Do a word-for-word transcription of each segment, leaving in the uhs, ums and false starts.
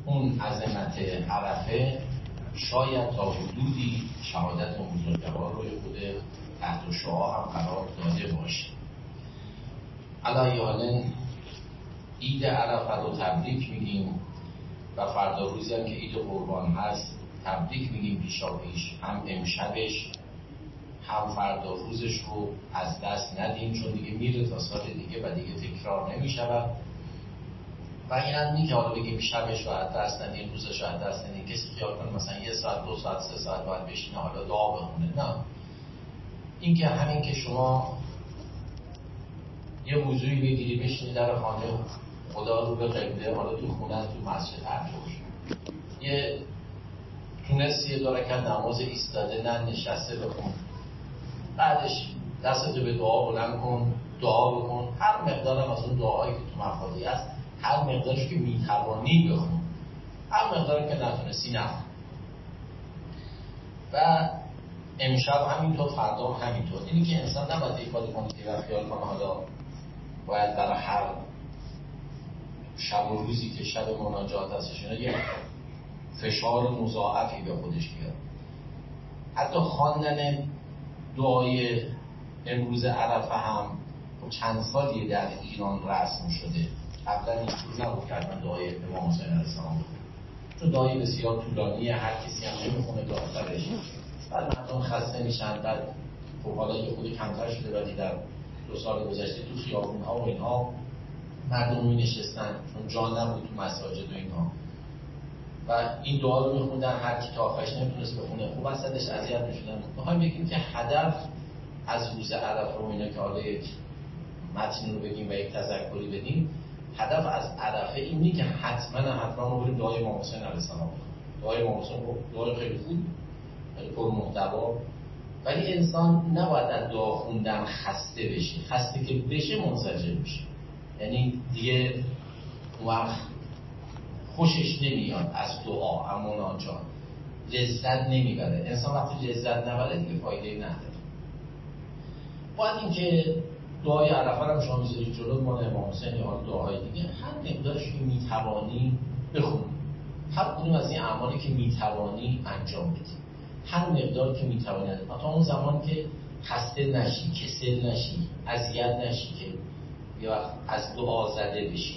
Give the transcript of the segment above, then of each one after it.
اون عظمت عرفه شاید تا حدودی شهادت بزرگوار روی خود تحت شعاع هم قرار داده باشه. علی حالا عید عرفه رو تبریک میگیم و فردا روزی هم که عید قربان هست تبریک میگیم پیشا پیش، هم امشبش هم فردا روزش رو از دست ندیم، چون دیگه میره تا سال دیگه و دیگه تکرار نمیشود. و این هم نی که حالا بگیم شبش رو از دست ندیم، روزش رو از دست ندیم. کسی خیال کنه مثلا یه ساعت دو ساعت سه ساعت باید بشینه حالا دعا بخونه، نه. این که همین که شما یه وضوعی بگیری بشینی در خانه خدا رو به قبله، حالا تو خونه تو مسجد هر جور یه تونستی یه دو رکعت نماز ایستاده نه نشسته بخون، بعدش دستتو به دعا بلند کن، دعا بکن، هر مقدارم از اون دعاهایی که تو مفادی هست هر مقدارش که میتوانی بخون، هر مقداری که نتونستی نخون. و امشب همینطور، فردا همینطور. اینی که انسان نباید ایفاده کنه که و خیال کنه حالا باید برای هر شب و روزی که شب مناجات هستش اینا یه فشار مضاعفی به خودش بیاد. حتی خواندن دعای امروز عرفه هم چند سالی در ایران رسم شده. قبلا اینجور نبود که من دعای امام حسین علیه السلام بخونم، چون دعای بسیار طولانیه، هر کسی هم نمیخونه تا آخرش، بعد مردم خسته میشن. بعد خب حالا یه خودی کمتر شده ولی در دو سال گذشته تو خیابون ها و اینها مردم می نشستن چون جا نبود تو مساجد و اینها و این دعا رو میخوندن، هر کی تا آخرش نمیتونست بخونه. خوب وسطش اذیت میشدن. میخوایم بگیم که هدف از روز عرفه و اینا که حالا یک متن رو بگیم و یک تذکری بدیم، هدف از عرفه این نیست که حتما حتما ما بریم دعای امام حسین علیه السلام بخونیم. دعای امام حسین دعای خیلی خوب، خیلی پرمحتوا، ولی انسان نباید از دعا خوندن خسته بشه. خسته که بشه منزجر میشه، یعنی دیگه وقت خوشش نمیاد از دعا، اما مناجات لذت نمیبره. انسان وقتی لذت نبره دیگه فایده نداره. باید این که دعای عرفه هم شما میذارید جلو مال امام حسین یا دعاهای دیگه هر مقدارش که میتوانی بخونید، هر کدوم از این اعمالی که میتوانی انجام بدید، هر مقدار که میتوانید، تا اون زمان که خسته نشی، کسل نشی، اذیت نشی که یا از دعا زده بشی.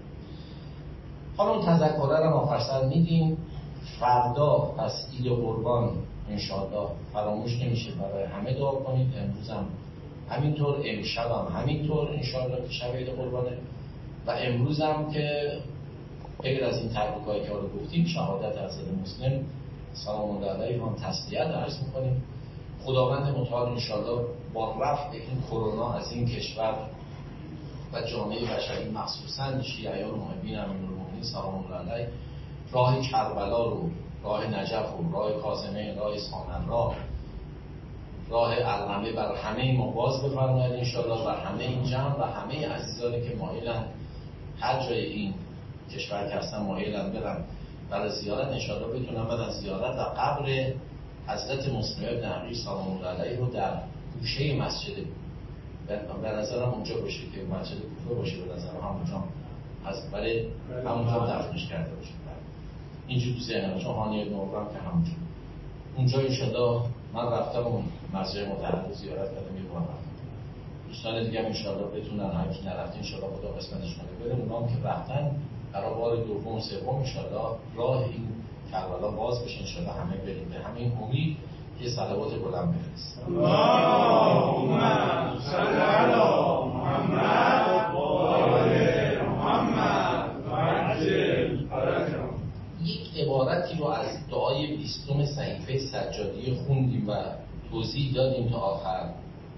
حالا اون تذکره رو آخر سر میدیم. فردا پس عید قربان انشاءالله فراموش نمیشه برای همه دعا کنید. امروز هم همینطور، امشب هم همینطور انشاءالله که شب عید قربانه و امروز هم که غیر از این تبریکایی که رو گفتیم شهادت حضرت مسلم سلام الله علیه هم تسلیت عرض میکنیم. خداوند متعال انشاءالله با رفع این کرونا از این کشور و جامعه بشری مخصوصا شیعیان و محبین امیرالمومنین سلام الله علیه راه کربلا رو، راه نجف رو، راه کاظمه، راه اصفهان، راه راه علقمه بر همه ما باز بفرماید انشاءالله، بر همه این جمع و همه عزیزانی که مایلن هر جای این کشور که هستن مایلن برن برای زیارت انشاءالله بتونن برن زیارت و قبر حضرت مسلم ابن عقیل سلام الله علیه رو در گوشه مسجد به نظرم اونجا باشه که مسجد کوفه باشه، به نظرم همونجا از برای همونجا دفنش کرده باشه. اینجور تو ذهنم چون هانی ابن عمرم که همونجا اونجا انشاءالله من رفتم اون مسجد مطهر زیارت کردم یه بار رفتم. دوستان دیگه هم انشاءالله بتونن، هر کی نرفته انشاءالله خدا قسمتش کنه بره. اونام که رفتن برای بار دوم سوم انشاءالله راه این کربلا باز بشه انشاءالله همه بریم به همین امید که صلوات بلند بفرست. اللهم صل علی محمد و آل محمد و عجل فرجهم. یک عبارتی رو از دعای بیستم صحیفه سجادی خوندیم و توضیح دادیم تا آخر.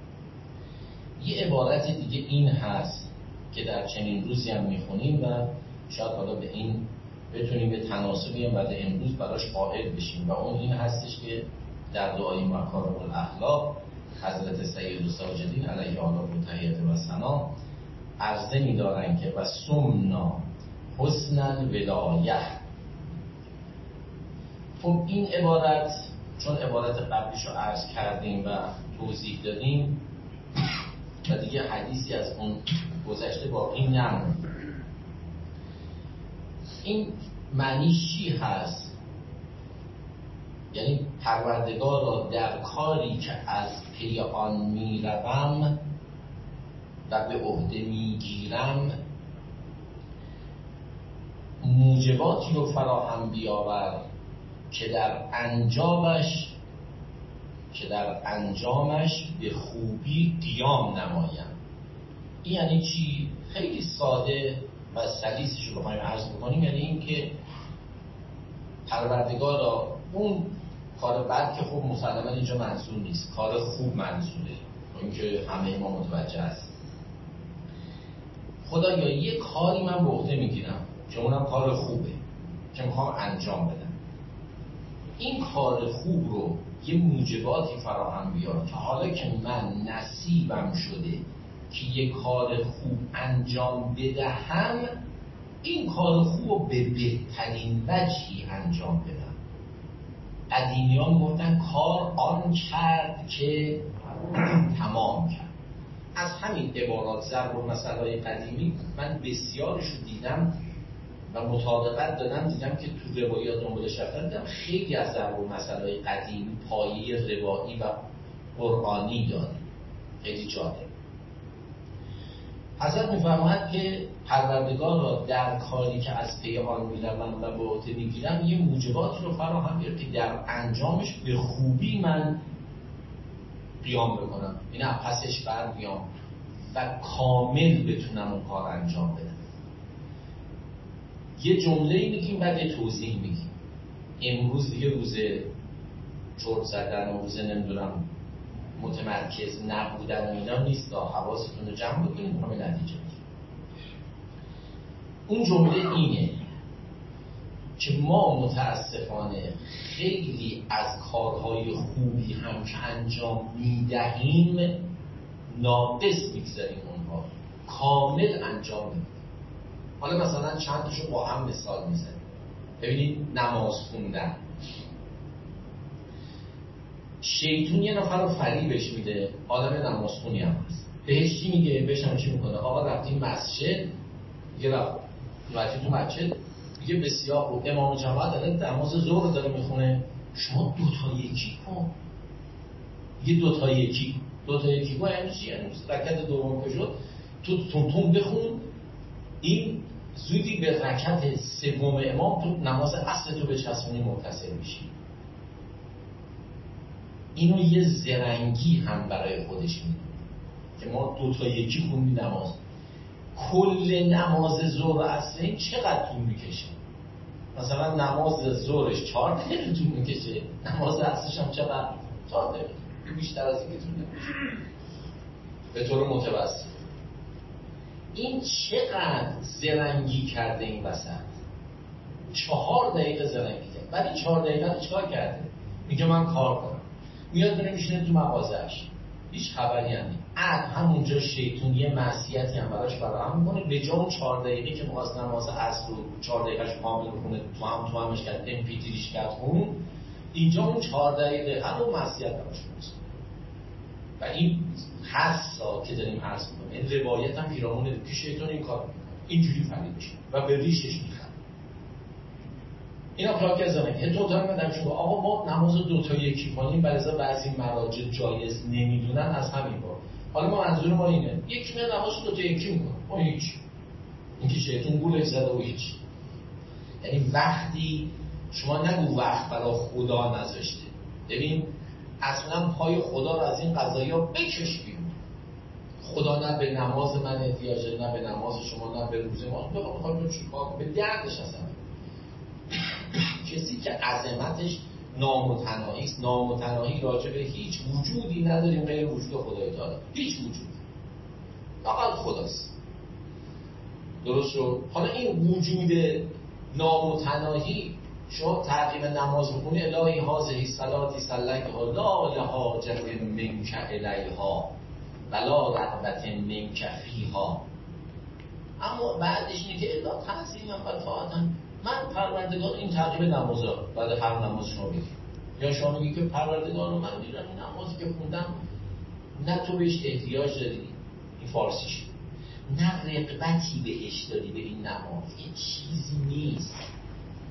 یه عبارت دیگه این هست که در چنین روزی هم میخونیم و شاید حالا به این بتونیم به تناسبی هم بعد امروز براش قائل بشیم و اون این هستش که در دعای مکارم الاخلاق حضرت سید الساجدین علیه آله و تحیت و ثنا عرضه می‌دارن که و سمنا حسن الولایه. خب این عبارت چون عبارت قبلیش رو عرض کردیم و توضیح دادیم و دیگه حدیثی از اون گذشته باقی نموند، این معنیش چی هست؟ یعنی پروردگارا در کاری که از پی آن میروم و به عهده میگیرم موجباتی رو فراهم بیاور که در انجامش که در انجامش به خوبی قیام نمایم. این یعنی چی؟ خیلی ساده و سلیسش رو بخوایم عرض بکنیم، یعنی این که پروردگارا اون کار بد که خوب مسلما اینجا منظور نیست، کار خوب منظوره، این که همه ما متوجه هست. خدایا یه کاری من به عهده میگیرم که اونم کار خوبه که میخوام انجام بدم، این کار خوب رو یه موجباتی فراهم بیار که حالا که من نصیبم شده که یه کار خوب انجام بدهم، این کار خوب رو به بهترین وجهی انجام بدم. قدیمیان گفتن کار آن کرد که تمام کرد. از همین عبارات ضرب المثل‌های قدیمی من بسیارش رو دیدم و مطابقت دادم، دیدم که تو روایات دنبالش رفتن، دیدم خیلی از ضرب المثل‌های قدیمی پایه روایی و قرآنی داره. خیلی جالب. حضرت می‌فرماید که پروردگار را در کاری که از پی آن می‌روم و به عهده می‌گیرم یه موجباتی رو فراهم بیاره که در انجامش به خوبی من قیام بکنم، این پسش بر بیام و کامل بتونم اون کار انجام بدم. یه جمله میگیم بعد یه توضیح میگیم. امروز دیگه روز چرت زدن و روز نمیدونم متمرکز نبودن و اینا نیست، حواستون رو جمع بکنید همه نتیجه بگیم. اون جمله اینه که ما متاسفانه خیلی از کارهای خوبی هم که انجام میدهیم ناقص میگذاریم، اونها کامل انجام میدهیم. حالا مثلا چند تاشو با هم مثال میزنیم. ببینید نماز خوندن، شیطون یه نفر رو فریبش میده، آدم نمازخونی هم هست، بهش چی میگه؟ بهش هم چی میکنه؟ آقا رفتیم مسجد، یه رفت رفتیم تو مسجد، میگه بسیار خوب، امام جماعت داره نماز ظهر داره میخونه، شما دوتا یکی کن. یه دوتا یکی دوتا یکی کن یعنی چی؟ یعنی رکعت دوم که شد تو تون تون بخون، این زودی به رکعت سوم امام تو نماز عصر تو به چسبونی متصل میشی. اینو یه زرنگی هم برای خودش میدونه که ما دوتا یکی خوندی نماز. کل نماز ظهر و عصر این چقدر طول میکشه؟ مثلا نماز ظهرش چهار دقیقه طول میکشه، نماز عصرش هم چقدر؟ چهار دقیقه، بیشتر از این که طول نمیشه به طور متوسط. این چقدر زرنگی کرده این وسط؟ چهار دقیقه زرنگی کرده. بعد این چهار دقیقه رو چیکار کرده؟ میگه من کار کنم، میاد میره میشینه تو مغازه‌اش، هیچ خبری هم نیست. عد همونجا شیطون یه معصیتی هم براش فراهم میکنه، به جا اون چهار دقیقه که می‌خواست نماز عصر رو چهار دقیقه‌اش کامل بخونه، تو هم تو همش کرد، ام پی تریش کرد خون، اینجا اون چهار دقیقه هر اون معصیت براش میشه. و این حسا که داریم عرض می‌کنیم، این روایت هم پیرامونه که شیطان این کار می‌کنه، اینجوری فریب بشه و به ریشش می‌خوره. اینا کار که زمینه تو دارم بدم چون آقا ما نماز دو تا یکی کنیم، بعضی بعضی مراجع جایز نمیدونن از همین بار. حالا ما منظور ما اینه یکی میاد نماز دو تا یکی میکنه، اون هیچ، این که شیطون گولش زده و هیچ. یعنی وقتی شما نگو وقت برای خدا نذاشته، ببین اصلا پای خدا رو از این قضایا بکش بیرون. خدا نه به نماز من احتیاجه، نه به نماز شما، نه به روزه ما. تو بخواد چیکار به دردش اصلا. کسی که عظمتش نامتناهی است، نامتناهی راجع به هیچ وجودی نداریم غیر وجود خدای تعالی، هیچ وجود، فقط خداست. درست شد؟ حالا این وجود نامتناهی شما تعقیب نماز بکنی، الهی هذه صلاتی صلیتها لا لحاجت منک الیها ولا رغبت منک فیها، اما بعدش اینه که الا تعظیما و طاعتا. من پروردگار این تعقیب نمازا بعد هر نماز شما بگید، یا شما میگی که پروردگار رو من میرم این نمازی که خوندم نه تو بهش احتیاج داری، این فارسیش، نه رغبتی بهش داری به این نماز، این چیزی نیست.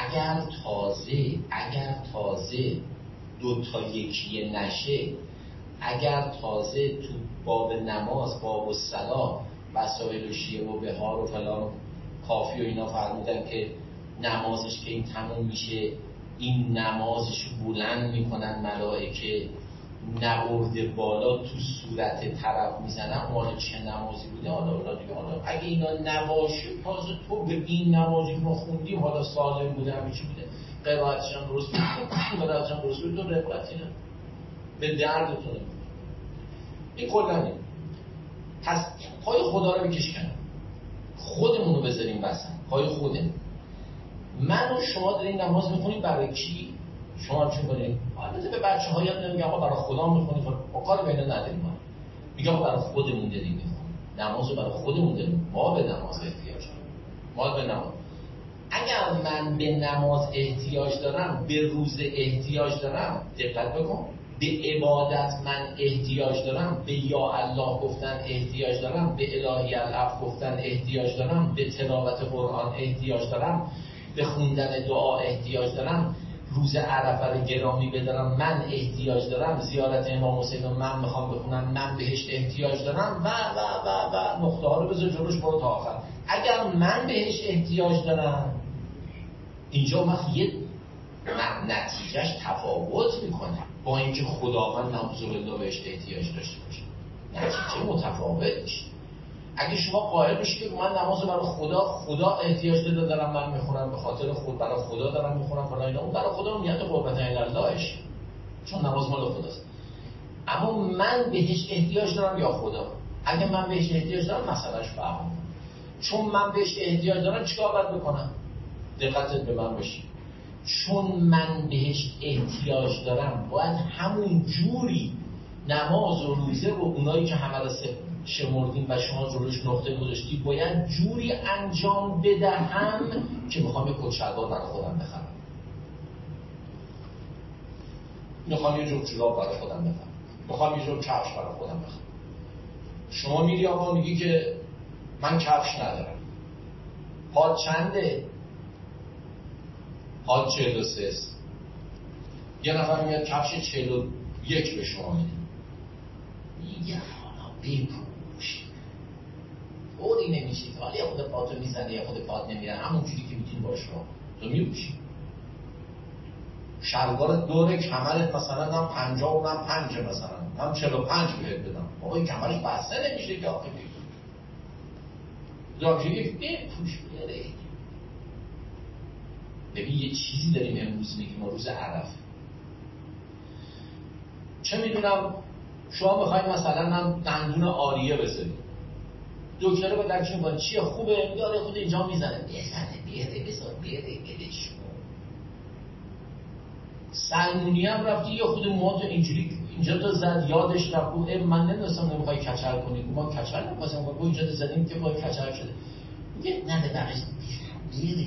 اگر تازه اگر تازه دو تا یکی نشه، اگر تازه تو باب نماز، باب الصلاة، وسایل و شیعه و بهار و فلان کافی و اینا فرمودن که نمازش که این تموم میشه این نمازش بلند میکنن ملائکه، نبرده بالا تو صورت طرف میزنن. مال چه نمازی بوده؟ حالا حالا دیگه حالا اگه اینا نباشه تازه تو به این نمازی که ما خوندیم حالا سالم بوده، همه چی بوده، قرائتش هم درست بوده، قرائتش هم درست بوده، تو رقبتی نه به دردتونه. این کلنه. پس پای خدا رو بکش کنم، خودمون رو بذاریم وسط، پای خودمون. من و شما داریم نماز میخونیم برای کی؟ شما چی کنید؟ البته به بچه ها یاد نمیگه آقا برای خدا میخونیم، با کار بینه نداریم. ما میگه آقا برای خودمون داریم میخونیم، نماز رو برای خودمون داریم. ما به نماز احتیاج داریم، ما به نماز. اگر من به نماز احتیاج دارم، به روزه احتیاج دارم، دقت بکن، به عبادت من احتیاج دارم، به یا الله گفتن احتیاج دارم، به الهی الاف گفتن احتیاج دارم، به تلاوت قرآن احتیاج دارم، به خوندن دعا احتیاج دارم، روز عرفه رو گرامی بدارم من احتیاج دارم، زیارت امام حسین رو من میخوام بخونم من بهش احتیاج دارم و و و و نقطه ها رو بذار جلوش برو تا آخر. اگر من بهش احتیاج دارم، اینجا وقت یه نتیجهش تفاوت میکنه با اینکه خداوند نعوذ بالله بهش احتیاج داشته باشه، نتیجه متفاوت میشه. اگه شما قائل بشید که من نماز برای خدا خدا احتیاج داره دارم من میخونم، به خاطر خود برای خدا دارم میخونم فلان اینا، اون برای خدا نیت قربت اللهش، چون نماز مال خداست. اما من بهش احتیاج دارم یا خدا؟ اگه من بهش احتیاج دارم مسئلهش فهم، چون من بهش احتیاج دارم چیکار باید بکنم؟ دقتت به من باشه. چون من بهش احتیاج دارم باید همون جوری نماز و روزه و اونایی که همه را شمردیم و شما جلوش نقطه گذاشتی باید جوری انجام بدهم که میخوام یه کت شلوار برای خودم بخرم، میخوام یه جور جوراب برای خودم بخرم، میخوام یه جور کفش برای خودم بخرم. شما میری آقا میگی که من کفش ندارم، پاد چنده؟ پاد چهل و سه است. یه نفر میاد کفش چهل و یک به شما میده، میگه حالا بپوش، طوری نمیشید، حالا یه خود پاتو میزنه یه خود پات نمیره، همون جوری که میتونی باش رو تو میپوشی. شلوار دور کمرت مثلا هم پنجاه و هم پنجه، مثلا هم چهل و پنج بهت بدم، آقا این کمرش بسته نمیشه که آقا دارجه یک بپوش بره. ببین یه چیزی داریم امروز میگیم روز عرفه، چه میدونم شما میخواید مثلا من دندون آریه بذارید، دکتر با درچه میکنه چیه خوبه؟ میاره خود اینجا میزنه بزنه بیاره بذار بیاره بلش کن. سلمونی هم رفتی یه خود موهاتو اینجوری اینجا تا زد یادش رفت بود من نمیدونستم نمیخوای کچل کنی، ما کچل نمیخواستم کنم اینجا تا زدیم که باید کچل شده، میگه نه به بقیش بیاره.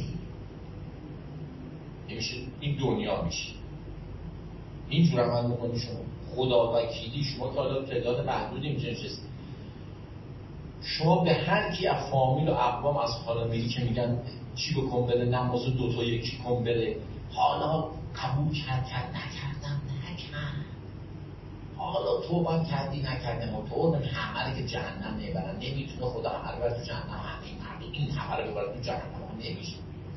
نمیشه این دنیا میشه اینجور عمل میکنی شما خدا وکیلی. شما که حالا تعداد محدودی اینجا نشستی، شما به هر کی از فامیل و اقوام از حالا میری که میگن چی بکن بره نماز دو تا یکی کن بره، حالا قبول کرد کرد نکردم نکرد، حالا توبه کردی نکردم و تو همه که جهنم نمیبرن، نمیتونه خدا همه رو بر تو جهنم، همه مردم این همه رو ببر تو جهنم نمیشه.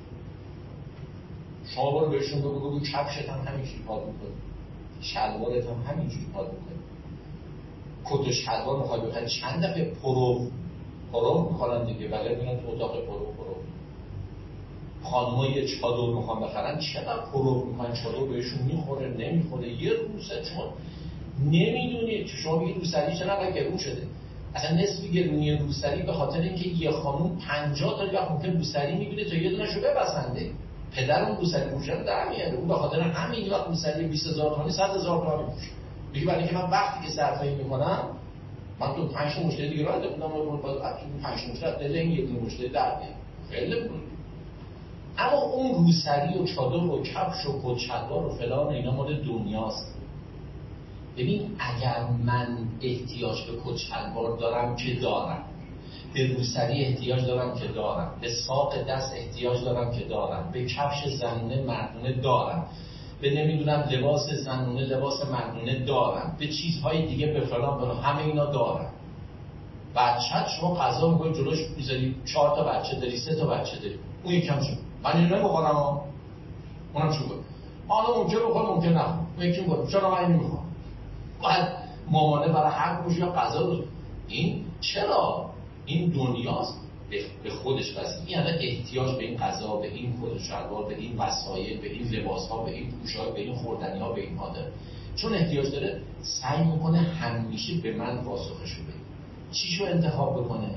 شما برو بهشون بگو بگو کفشت هم همینجوری پاد میکنی، شلوارت هم همینجوری پاد میکنی، کت و شلوار میخوای بخری چند دفعه پرو پرو میخوارن دیگه، بله میرن تو اتاق پرو پرو. خانم‌ها یه چادر میخوان بخرن چقدر پرو میخوان، چادر بهشون میخوره نمیخوره، یه روسه چون نمیدونید شما میگید روسری چقدر گرون شده. اصلا نصف گرونی روسری به خاطر اینکه یه خانوم پنجاه تا یا ممکن روسری میبینه تا یه دونه‌شو ببسنده، پدر اون روسری فروشه رو در میاره، اون به خاطر همین وقت روسری بیست هزار تومانی صد هزار تومانی میفروشه. میگه برای اینکه من وقتی که صرفه‌ای میکنم من تو پنج تا مشتری دیگه راه دادم، من باید تو پنج تا مشتری دل این یه دونه مشتری در بیارم خیلی بود. اما اون روسری و چادر و کفش و کچلوار و فلان اینا مال دنیاست. ببین اگر من احتیاج به کچلوار دارم که دارم به روسری احتیاج دارم که دارم، به ساق دست احتیاج دارم که دارم، به کفش زنونه مردونه دارم، به نمیدونم لباس زنونه لباس مردونه دارم، به چیزهای دیگه به فلان فلان، همه اینا دارم. بچه شما غذا میکنی جلوش میذاری، چهار تا بچه داری، سه تا بچه داری، اون یکم شد من اینو نمیخورم ها، اونم شو بود حالا ممکن بخور ممکن نخور، اون یکی میخور چرا من این میخورم. باید مامانه برای هر گوشی یا غذا رو. این چرا این دنیاست به خودش واسه یعنی احتیاج به این غذا، به این کت و شلوار، به این وسایل، به این لباس‌ها، به این پوشاک، به این خوردنی‌ها، به اینها داره. چون احتیاج داره سعی میکنه همیشه به من پاسخشو بده. چیشو انتخاب بکنه؟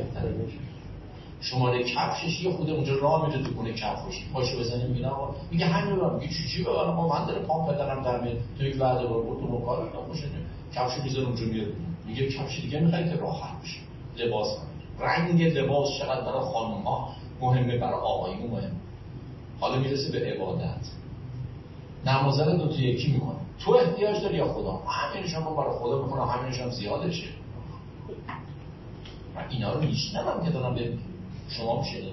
شماره کفشش یه خود اونجا راه میره تو خونه کفشش پاشو بزنه میگه آقا میگه همین رو میگه چی چی ببرم آقا من داره پام پدرم در میاد تو یک وعده با تو کارو نمیشه کفشو میذاره اونجا میاد میگه کفش دیگه میخوای که راحت بشه. لباس رنگ لباس چقدر برای خانم ها مهمه، برای آقایون مهمه. حالا میرسه به عبادت، نمازه رو دو تا یکی میکنه. تو احتیاج داری یا خدا؟ همینش هم برای خدا میکنم، همینش هم زیادشه. و اینا رو میشنم که دارم به شما میشنید.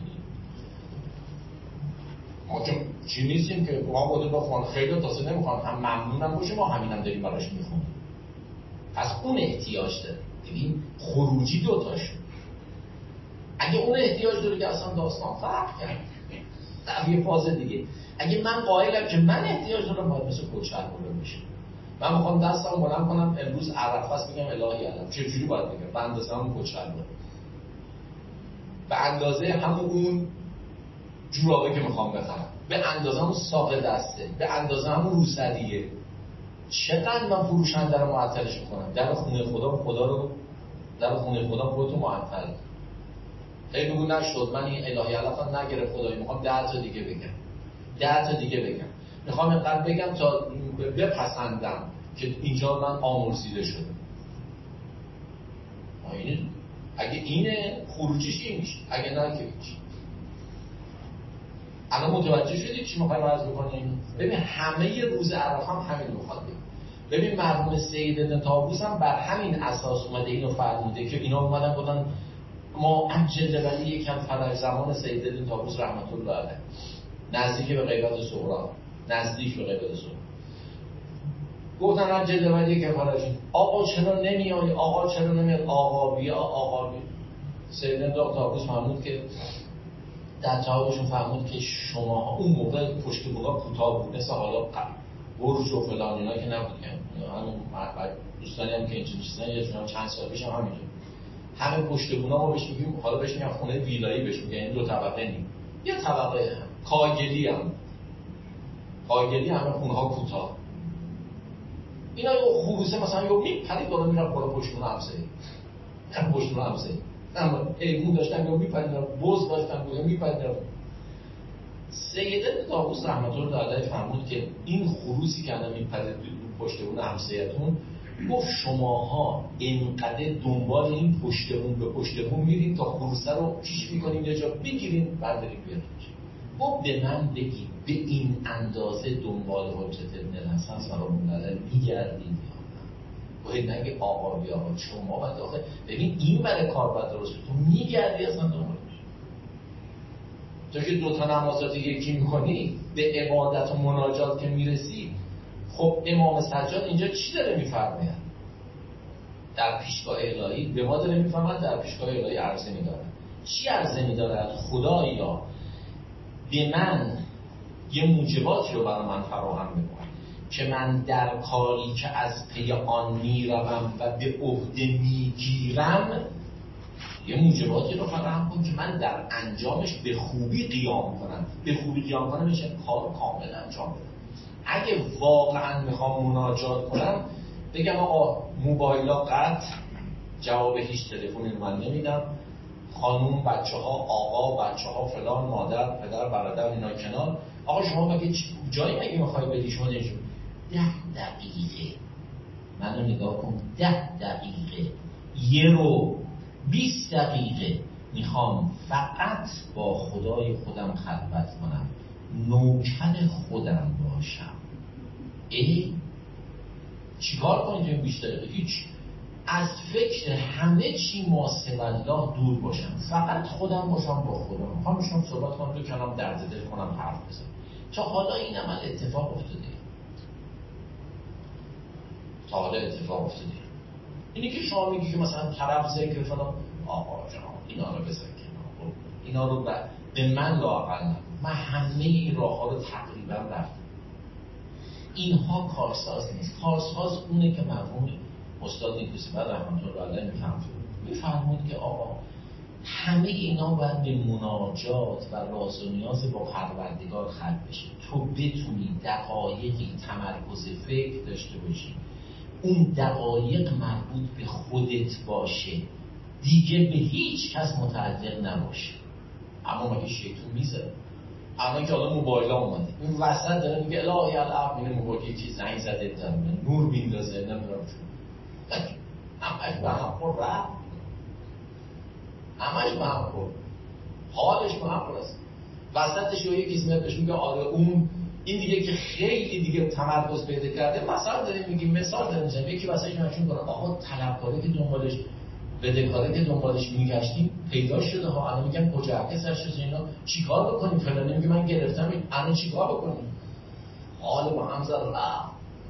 ما که چی نیستیم که ما بوده بخوان خیلی تاسه نمیخوان، هم ممنونم باشه ما همینم داریم براش میخونیم. پس اون احتیاج داره. ببین خروجی دوتاشه. اگه اون احتیاج داره که اصلا داستان فرق کرد در یه فاز دیگه. اگه من قائلم که من احتیاج دارم باید مثل کوچر بلند بشه. من میخوام دستم بلند کنم امروز عرفه است بگم الهی علم چه جوری باید بگم؟ به اندازه همون کوچر بلند، به اندازه همون اون جورابه که میخوام بخرم، به اندازه همون ساق دسته، به اندازه همون روسریه. چقدر من فروشنده رو معطلش میکنم؟ در خونه خدا خدا رو در خونه خدا خودتو معطل. خیلی بگو نشد من این الهی علفا نگرفت خدایی، میخوام ده تا دیگه بگم ده تا دیگه بگم میخوام اینقدر بگم تا بپسندم که اینجا من آمرزیده شدم. اگه اینه خروجیش این میشه، اگه نه که هیچ. الان متوجه شدید چی میخوایم عرض بکنیم؟ ببین همه روز عرفه هم همین میخواد بگیم. ببین مرحوم سید ابن طاووس هم بر همین اساس اومده اینو فرموده که اینا اومدن گفتن ما عجل ولی یکم فرج زمان سید ابن طاووس رحمت الله علیه نزدیک به غیبت صغرا، نزدیک به غیبت صغرا گفتن عجل ولی یکم فرج. آقا چرا نمیای؟ آقا چرا نمیاد؟ آقا بیا آقا بیا. سید ابن طاووس فرمود که در جوابشون فرمود که شما اون موقع پشت بونا کوتاه بود مثل حالا برج و فلان اینا که نبود که همون دوستانی هم که این چیزا یه چند سال پیش هم همینجور همه پشت بونا ما بهش میگیم، حالا بهش میگن خونه ویلایی بهش میگن، این دو طبقه نیم یه طبقه هم کاگلی هم کاگلی همه خونه ها کوتاه. اینا یه خروسه مثلا یه میپرید بالا میرن بالا پشت بونا همسه هم پشت بونا همسه اما ایمون داشتن یا میپریدن، بوز داشتن یا میپریدن. سید ابن طاووس رحمت الله علیه فرمود که این خروسی که الان میپرید پشت بون همسایه‌تون، گفت شماها اینقدر دنبال این پشت بون به پشت بون میرید تا خروسه رو چیش میکنیم یه جا بگیریم برداریم بیاریم. گفت به من بگید به این اندازه دنبال حجت ابن الحسن سلام الله علیه میگردیم باید نگه آقا بیا آقا شما باید آخه ببین این برای کار باید درست تو میگردی اصلا دنبالش. تو که دوتا نمازات یکی میکنی به عبادت و مناجات که میرسی، خب امام سجاد اینجا چی داره میفرماید؟ در پیشگاه الهی به ما داره میفرماید در پیشگاه الهی عرضه میدارد. چی عرضه میدارد؟ خدایا به من یه موجباتی رو برای من فراهم میکنه که من در کاری که از پی آن میروم و به عهده میگیرم یه موجباتی رو فراهم کن که من در انجامش به خوبی قیام کنم. به خوبی قیام کنم میشه کار کامل انجام بدم. اگه واقعا میخوام مناجات کنم بگم آقا موبایلا قطع، جواب هیچ تلفنی رو من نمیدم، خانوم بچه ها آقا بچه ها فلان مادر پدر برادر اینا کنار، آقا شما مگه جایی مگه میخوای بدی شما نشون ده دقیقه منو نگاه کن، ده دقیقه یه رو بیست دقیقه میخوام فقط با خدای خودم خلوت کنم، نوکر خودم باشم. ای چیکار کنید این بیست دقیقه؟ هیچ. از فکر همه چی ما سوی الله دور باشم، فقط خودم باشم با خودم، میخوام باشم صحبت کنم، دو کلام درد دل کنم، حرف بزنم. تا حالا این عمل اتفاق افتاده؟ تا حالا اتفاق افتاده؟ اینی که شما میگی که مثلا طرف ذکر فلان، آقا جان اینا رو بذار کنار، اینا رو به من لااقل، من همه این راه ها رو تقریبا رفتم. اینها کارساز نیست. کارساز اونه که مرحوم استاد نیکوسی بعد رحمت الله علیه میفرمود که آقا همه اینا باید به مناجات و راز و نیاز با پروردگار ختم بشه. تو بتونی دقایقی تمرکز فکر داشته باشی، اون دقایق مربوط به خودت باشه، دیگه به هیچ کس متعلق نباشه. اما مگه شیطون میذاره؟ الان که حالا موبایل ها اومده این وسط داره میگه الهی الاب، اینه موبایل یکی زنگ زده بزنه نور بیندازه، نمیدونم چون همش به هم خور رفت، همش به هم خور، حالش به هم خور است. وسطش یکی اسمه بهش میگه آره اون این دیگه که خیلی دیگه تمرکز پیدا کرده، مثلا داریم میگیم، مثال داریم میزنیم، یکی واسه نشون کنه آقا طلبکاری که دنبالش، بدهکاری که دنبالش میگشتیم پیدا شده ها، الان میگم کجا هست شده، اینا چیکار بکنیم؟ فلانی میگه من گرفتم، الان چیکار بکنیم؟ حال با هم زد رفت،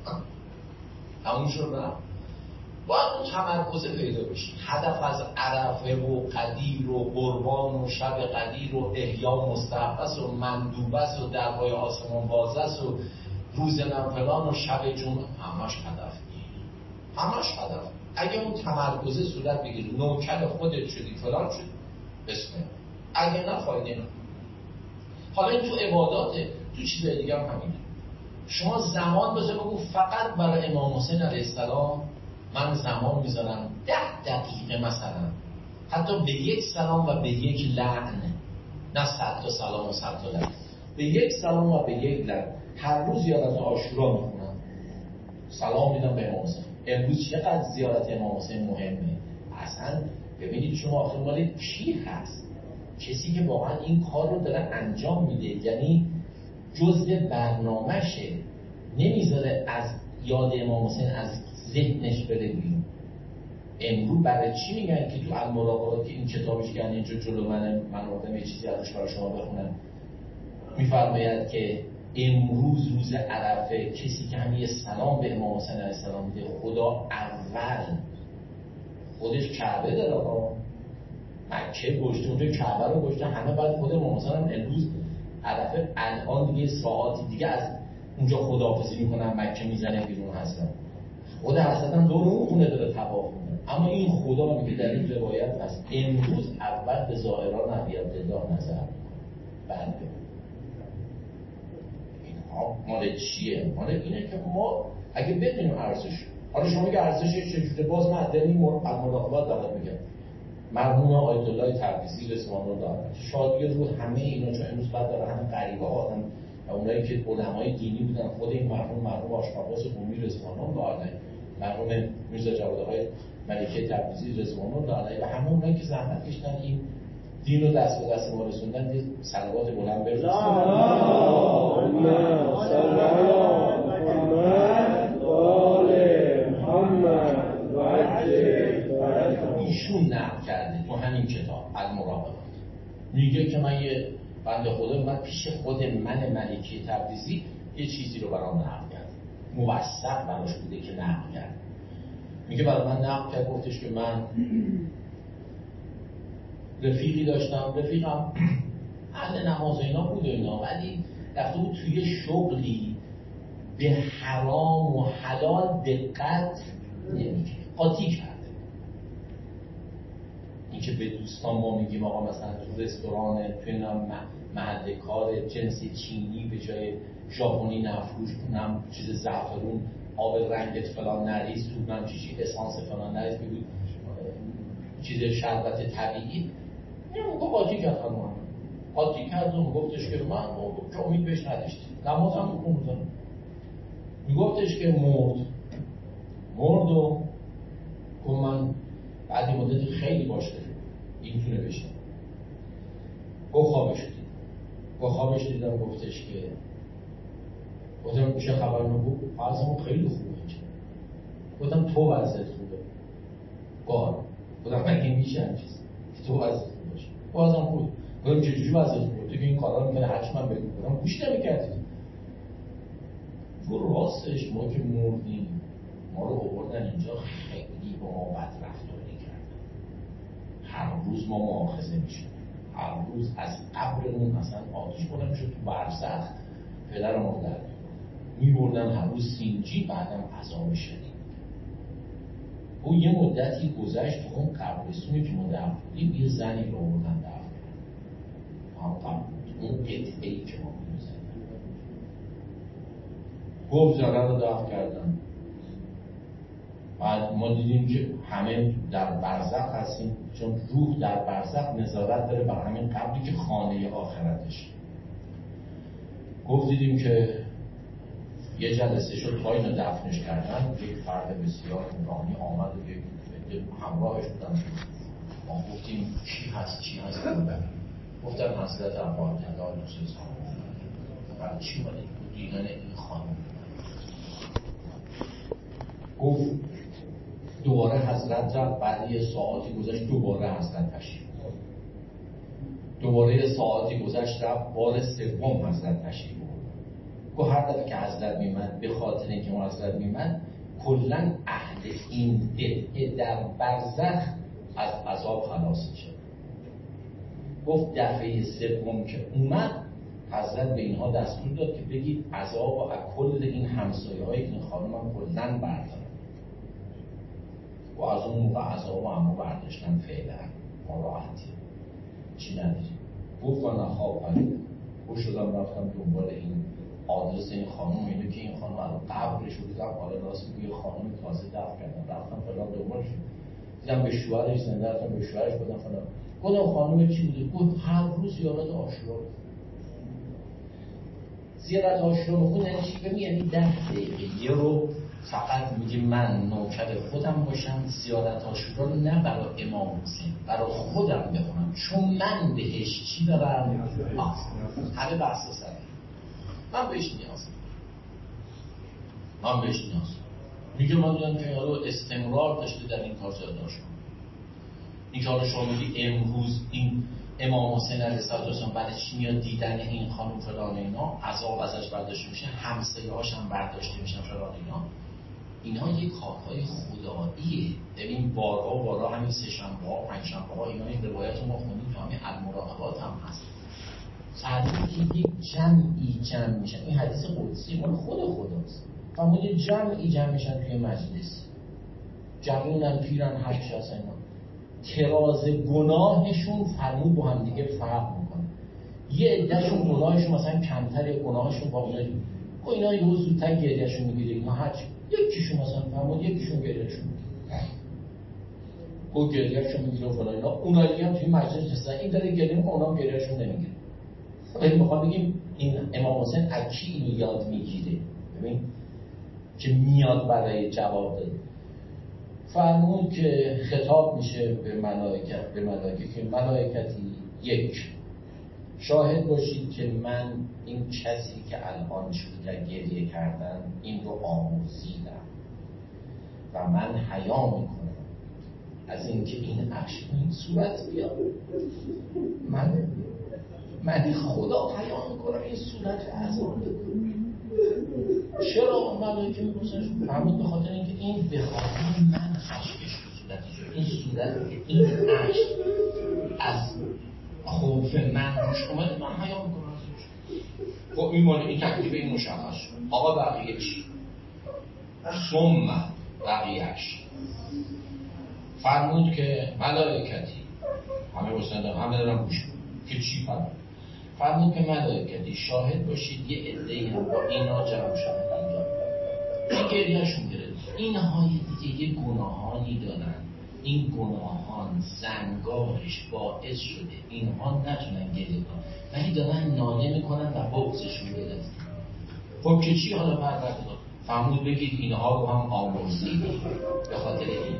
همون شد رفت. باید اون تمرکز پیدا بشه. هدف از عرفه و قدیر و قربان و شب قدیر و احیا مستحبس و مندوبس و درهای آسمان بازس و روز نفلان و شب جمعه، همش هدف نیست، همش هدف. اگه اون تمرکز صورت بگیری، نوکر خودت شدی، فلان شد، بسم الله. اگه نه فایده نه. حالا این تو عباداته، تو چیزای دیگه هم همینه. شما زمان بذار بگو فقط برای امام حسین علیه السلام من زمان میذارم ده دقیقه مثلا، حتی به یک سلام و به یک لعن، نه صد تا سلام و صد تا لعن، به یک سلام و به یک لعن. هر روز زیارت عاشورا میکنم، سلام میدم به امام حسین. امروز چقدر زیارت امام حسین مهمه. اصلا ببینید شما آخر مال کی هست؟ کسی که واقعا این کار رو داره انجام میده، یعنی جزء برنامهشه، نمیذاره از یاد امام حسین از ذهنش بره بیرون. امروز برای چی میگن که تو المراقبات این کتابش که اینجا جلو منه، من آدم یه چیزی ازش برای شما بخونم، میفرماید که امروز روز عرفه، کسی که همین سلام به امام حسین علیه السلام میده، خدا اول خودش کعبه داره، مکه گشته، اونجا کعبه رو گشته، همه بعد خود امام حسین هم امروز عرفه، الان دیگه ساعاتی دیگه از اونجا خداحافظی میکنن، مکه میزنه بیرون هستن، خود حضرت هم دور اون خونه داره طواف میکنه. اما این خدا میگه در این روایت هست امروز اول به زائران ابی عبدالله نظر بنده. اینها مال چیه؟ مال اینه که ما اگه بدونیم ارزش، حالا شما میگه ارزشش چجوره، باز من در این مراقبات دارم میگم. مرحوم آیت الله تبریزی رضوان الله علیه شادی رو همه اینا، چون امروز بعد داره همه غریبه ها آدم و اونایی که علمای دینی بودن، خود این مرحوم مرحوم آشناواس قمی رضوان الله علیه، مرحوم میرزا جوادهای ملکه تبریزی رضوان الله علیه و همه اونایی که زحمت کشیدن این دین رو دست به دست ما رسوندن، یه صلوات بلند بفرستید. اللهم صل علی محمد و آل محمد و عجل فرجهم. ایشون نقل کرده تو همین کتاب المراقبات، میگه که من یه بنده خدا من پیش خود من ملکه تبریزی یه چیزی رو برام نقل کرد، موثق براش بوده که نقل کرد. میگه برای من نقل کرد، گفتش که من رفیقی داشتم، رفیقم اهل نماز اینا بود و اینا، ولی رفته بود توی شغلی به حرام و حلال دقت نمی‌کرد، قاطی کرده. این که به دوستان ما میگیم آقا مثلا تو رستوران توی محل کار جنس چینی به جای ژاپنی نفروش کنم، چیز زعفرون آب رنگت فلان نریز، تو من چیزی اسانس فلان نریز، بگو چیز شربت طبیعی. این موقع قاطی کرد، خانم قاطی کرد و گفتش که من که امید بهش نداشتیم، نماز هم بخون. میگفتش که مرد مرد و گفت من بعدی مدتی خیلی باشه این تونه بشتم. گفت خوابش دیدم، گفت خوابش دیدم، گفتش که گفتم میشه خبر نبود، فرضمون خیلی خوبه. گفتم تو وضعت خوبه؟ بار خودم مگه میشه هم چیز که تو وضعیت باشه بازم خود گفتم چجوری وضعیت بود تو که این کارا رو میکنه هرچی من بگم گفتم گوش نمیکردی گفت راستش ما که مردیم ما رو آوردن اینجا خیلی با ما بد رفتاری کردن هر روز ما مؤاخذه میشیم هر روز از قبرمون اصلا آتیش بردن میشد تو برزخ پدر و مادر میبردن هر روز سینجی بعدم عذاب شدید او یه مدتی گذشت تو اون قبرستونی که ما دفن بودیم یه زنی رو آوردن دفن کردن اون قطعه‌ای که ما می‌زدن گفت زنه رو دفن کردن بعد ما دیدیم که همه در برزخ هستیم چون روح در برزخ نظارت داره بر همین قبری که خانه آخرتش گفت دیدیم که یه جلسه شد تا اینو دفنش کردن یک فرد بسیار نورانی آمد و یک همراهش بودن ما گفتیم چی هست چی هست گفتن حضرت عبادالله دوست اسلام بعد چی مالی دیدن این خانم گفت دوباره حضرت رفت بعد یه ساعتی گذشت دوباره حضرت تشریف دوباره یه ساعتی گذشت رفت بار سوم حضرت تشریف گفت هر دفعه که حضرت میمد به خاطر اینکه ما حضرت میمد کلن اهل این قطعه در برزخ از عذاب خلاص میشه. گفت دفعه سوم که اومد حضرت به اینها دستور داد که بگید عذاب و کل این همسایه های این خانم هم کلن بردارن و از اون موقع عذاب و همه برداشتن فعلا ما راحتی چی نداریم. گفت و نخواب پریدم گفت شدم رفتم دنبال این آدرس این خانم اینو که این خانم الان قبرش رو دیدم حالا راست میگه خانم تازه دفن کردن رفتم فلان دنبالش دیدم به شوهرش زنده رفتم به شوهرش گفتم فلان گفتم خانم چی بوده گفت هر روز زیارت عاشورا زیارت عاشورا میخونه یعنی چی ببین یعنی ده دقیقه یه رو فقط میگه من نوکر خودم باشم زیارت عاشورا رو نه برای امام حسین برای خودم بخونم چون من بهش چی دارم آه همه بحث سره من بهش نیازم من بهش نیازم میگه من دیدم که یارو استمرار داشته در این کار زیاد داشت این که حالا شما میگی امروز این امام حسین علیه السلام بعد چی میاد دیدن این خانم فلان اینا عذاب ازش برداشته میشه همسایه هاش هم برداشته میشن فلان اینا اینا یه کارهای خداییه. ببین بارها و بارها همین سه شنبه ها پنج شنبه ها اینا این روایت رو ما خوندیم که همین المراقبات هم هست فرمود که یک جمعی جمع میشن این حدیث قدسی مال خود خداست فرمود یک جمعی جمع میشن توی مجلس جوونن پیرن هر چی هست اینا تراز گناهشون فرمود با هم دیگه فرق میکنه یه عدهشون گناهشون مثلا کمتره گناهشون با اینا و اینا یه زودتر گریهشون میگیره اینا هرچی یکیشون مثلا فرمود یکیشون گریهشون میگیره و گریهشون میگیره و فلان اینا اونایی هم توی مجلس هستن این داره گریه میکنه اونام گریهشون نمیگیره ولی میخوام بگیم این امام حسین اکی اینو یاد میگیره ببین که میاد برای جواب داد فرمود که خطاب میشه به ملائکت به ملائکه که ملائکتی یک شاهد باشید که من این کسی که الان شروع در گریه کردن این رو آموزیدم و من حیا میکنم از اینکه این اشک این صورت بیاد من من خدا حیا میکنم این صورت عذاب چرا ملائکه میپرسن فرمود به خاطر اینکه این به خاطر من اشکش صورتی شد این صورت این اشک از خوف من روش اومده من حیا میکنم ازش خب این مال این تکلیف این مشخص شد آقا بقیه چی ثم بقیهش فرمود که ملائکتی همه بسنده همه دارم گوش که چی فرمود فرمود که ملائکتی شاهد باشید یه عده‌ای هم با اینا جمع شدن اینجا این گریهشون گرفت اینها دیگه یه گناهانی دارن این گناهان زنگارش باعث شده اینها نتونن گریه کنن ولی دارن ناله میکنن و بغضشون گرفت خب که چی حالا پروردگار فرمود بگید اینها رو هم آمرزید به خاطر این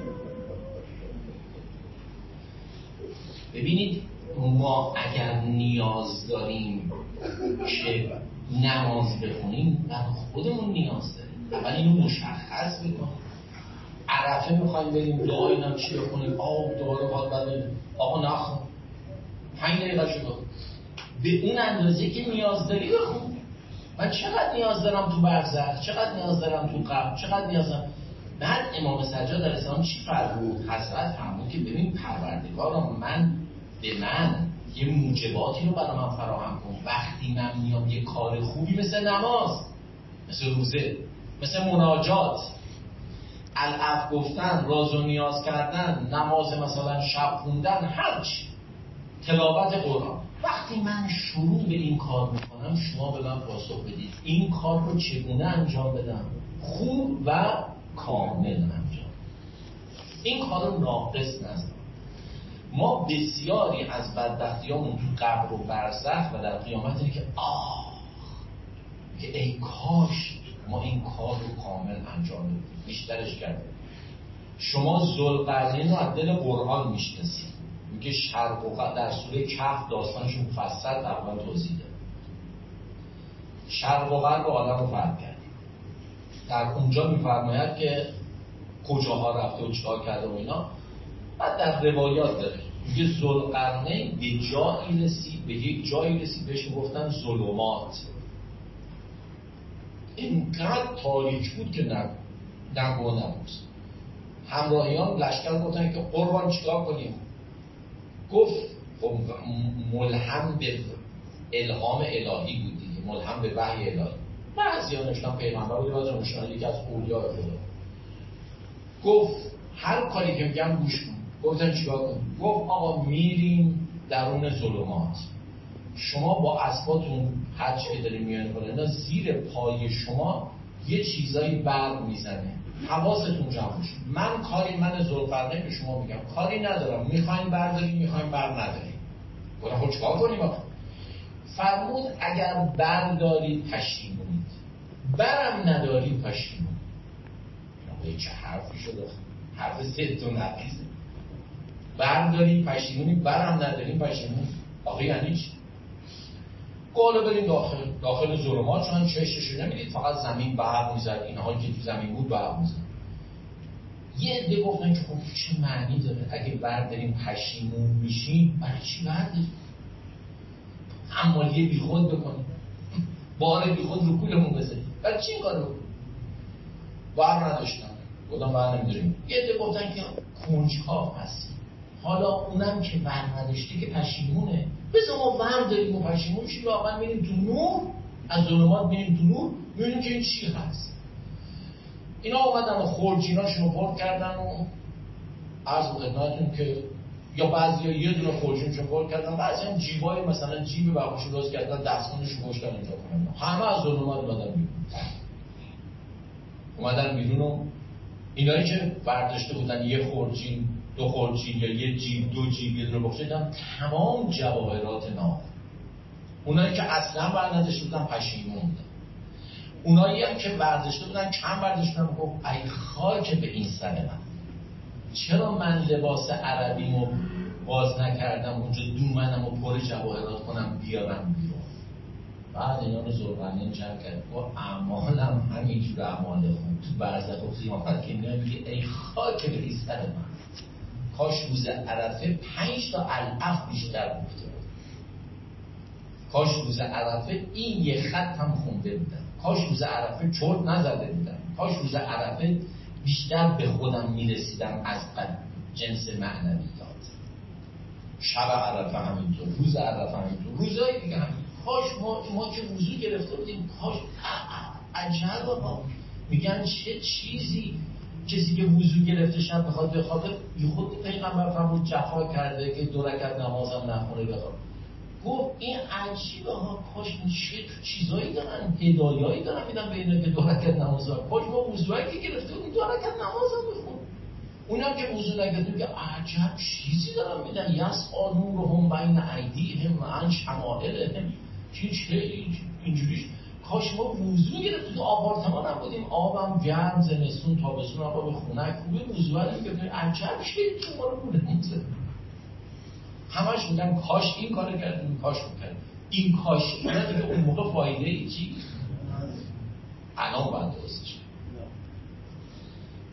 ببینید ما اگر نیاز داریم که نماز بخونیم برای خودمون نیاز داریم اول اینو مشخص بکنیم عرفه میخوایم بریم دعا اینم چی بخونیم، آب دوباره باید بریم، آقا نخون پنج دقیقه شده به اون اندازه که نیاز داری بخون. من چقدر نیاز دارم تو برزخ، چقدر نیاز دارم تو قبر، چقدر نیاز دارم. بعد امام سجاد علیه السلام چی فرمود؟ حضرت فرمود که ببین پروردگارم من به من یه موجباتی رو برای من فراهم کن. وقتی من میام یه کار خوبی مثل نماز، مثل روزه، مثل مناجات، العفو گفتن، راز و نیاز کردن، نماز مثلا شب خوندن، هرچی، تلاوت قرآن، وقتی من شروع به این کار میکنم شما به من پاسخ بدید این کار رو چگونه انجام بدم؟ خوب و کامل انجام. این کار رو ناقص نذارم. ما بسیاری از بدبختیامون تو قبر و برزخ و در قیامت اینه که آه که ای کاش ما این کار رو کامل انجام بدیم، بیشترش کردیم. شما ذوالقرنین رو از دل قرآن میشناسید، میگه شرق و غرب، در سوره کهف داستانش مفصل تقریبا توضیح داده. شرق و غرب عالم رو فرق کردیم. در اونجا میفرماید که کجاها رفته و چیکار کرده و اینا. بعد در روایات داره میگه ذوالقرنین به جایی رسید، به یک جایی رسید بهش میگفتن ظلمات، اینقدر تاریک بود که نه نگو نبود. همراهیان لشکر گفتن که قربان چیکار کنیم؟ گفت ملهم به الهام الهی بود دیگه، ملهم به وحی الهی. بعضی ها نشتن پیغمبر بود، بعضی ها نشتن یکی از اولیاء خدا. گفت هر کاری که میگم گوش کن. گفتن چیکار کنیم؟ گفت آقا میریم درون ظلمات، شما با اسباتون هر چی که داریم میانه بالا اینا زیر پای شما یه چیزایی برق میزنه، حواستون جمع شد. من کاری من ذوالقرنین به شما میگم کاری ندارم، میخواین برداریم میخواین بر نداریم. گفتم خب چیکار کنیم آقا؟ فرمود اگر بردارید پشیمونید، برم ندارید پشیمون. این چه حرفی شده؟ حرف زد و نقیزه. بردارید پشیمونید، برم ندارید پشیمون. آقا یعنی چی؟ گالا بریم داخل داخل ظلمات، چون چشش نمیدید، فقط زمین برق میزد، اینها که تو زمین بود برق میزد. یه عده گفتن که خب چه معنی داره اگه برداریم پشیمون میشیم، برای چی برداریم؟ عمالیه بی خود بکنیم، بار بی خود رو کولمون بزنیم، برای چی این کارو بکنیم؟ بر نداشتن، گفتم بر نمیداریم. یه عده گفتن که کنجکاو هستیم، حالا اونم که بر نداشته که پشیمونه، بذار ما ور داریم و پشیمون شیم، واقعا میریم تو نور، از ظلمات میریم تو نور، میبینیم که این چی هست. اینا اومدن و خورجیناشون رو پرد کردن و عرض به خدمتتون که یا بعضی یه دونه خورجینشون پرد کردن، بعضی هم جیبای مثلا جیب برخوشو درست کردن، دستمونشو گشتن اینجا کنن، همه از ظلمات اومدن بیرون. اومدن بیرون و اینایی که برداشته بودن یه خورجین، دو خورجین یا یه جیب، دو جیب، یه دونه بخشیدن، تمام جواهرات ناب. اونایی که اصلا برداشته بودن پشیمون بودن. اونایی هم که برداشته بودن کم برداشته بودن، گفت ای خاک به این سر من، چرا من لباس عربیمو باز نکردم اونجا دومنمو پر جواهرات کنم بیارم بیرون. بعد اینا رو ذوالقرنین جمع کرد و اعمالم همینجور اعمال خون تو برزخ و قیامت که میگه ای خاک به این سر من، کاش روز عرفه پنج تا الف بیشتر گفته بود، کاش روز عرفه این یه خط هم خونده بودم، کاش روز عرفه چرت نزده بودم، کاش روز عرفه بیشتر به خودم میرسیدم از جنس معنویات. شب عرفه همینطور، روز عرفه همینطور، روزهای دیگه همینطور. کاش ما, ما که وضو گرفته بودیم، کاش عجب ها میگن چه چیزی کسی که وضو گرفته شب بخواد به خاطر بی خود پیغمبر فرمود جفا کرده که دو رکعت نمازم نخونه بخواد. گفت این عجیبه ها، کاش این چه چیزایی دارن، هدایایی دارن میدن به اینا که دو رکعت نماز بخونن. کاش ما وضوهایی که گرفته بودیم دو رکعت نمازم بخون. اونم که وضو نگرفتیم که عجب چیزی دارن میدن، یسعا نورهم بین ایدیهم و عن شمائلهم، چی چه اینجوریش. کاش ما وضو گرفتیم، تو آپارتمان هم بودیم، آبم گرم، زمستون تابستون آب خنک خوبه، وضو هم گرفتیم، عجب چیزی تو ما رو بوده میزه. همش میگن کاش این کارو کردیم، کاش میکردیم. این کاشی اینا دیگه اون موقع فایده ای چی؟ الان باید درستش.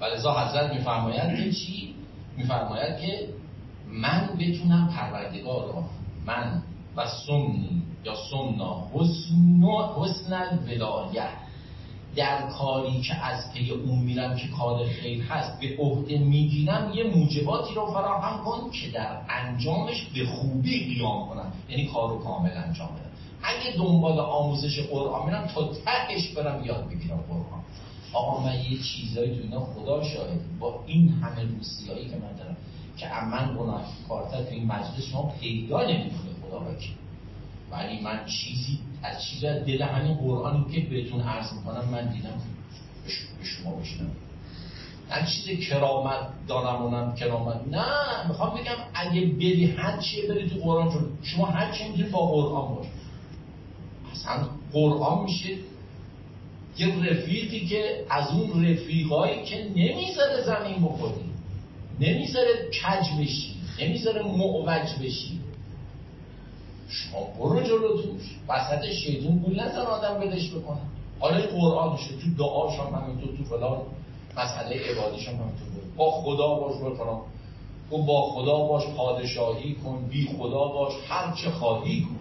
ولذا حضرت میفرماید که چی؟ میفرماید که من بتونم پروردگار را من و سمنی یا سمنا حسن حسن الولایه در کاری که از پی اون میرم که کار خیر هست به عهده میگیرم، یه موجباتی رو فراهم کن که در انجامش به خوبی قیام کنم، یعنی کار رو کامل انجام بدم. اگه دنبال آموزش قرآن میرم تا تهش برم یاد بگیرم قرآن. آقا من یه چیزایی تو اینا خدا شاهد با این همه روسیایی که من دارم که من گناه کارتا تو این مجلس شما پیدا نمیکنه خدا وکیل، ولی من چیزی از چیزی از دل همین قرآنی که بهتون عرض میکنم من دیدم به شما بشنم. نه چیز کرامت دارم کرامت، نه میخوام بگم اگه بری هر چیه بری تو قرآن، چون شما هر چی میتونی با قرآن باش. اصلا قرآن میشه یه رفیقی که از اون رفیقایی که نمیذاره زمین بخوری، نمیذاره کج بشی، نمیذاره معوج بشی. شما برو جلو توش، وسط شیطون گول نزن آدم بدش بکنه. حالا این قرآن میشه تو دعاش هم همینطور، تو فلان مسئله عبادیش هم همینطور. با خدا باش بکنم، تو با خدا باش پادشاهی کن، بی خدا باش هر چه خواهی کن.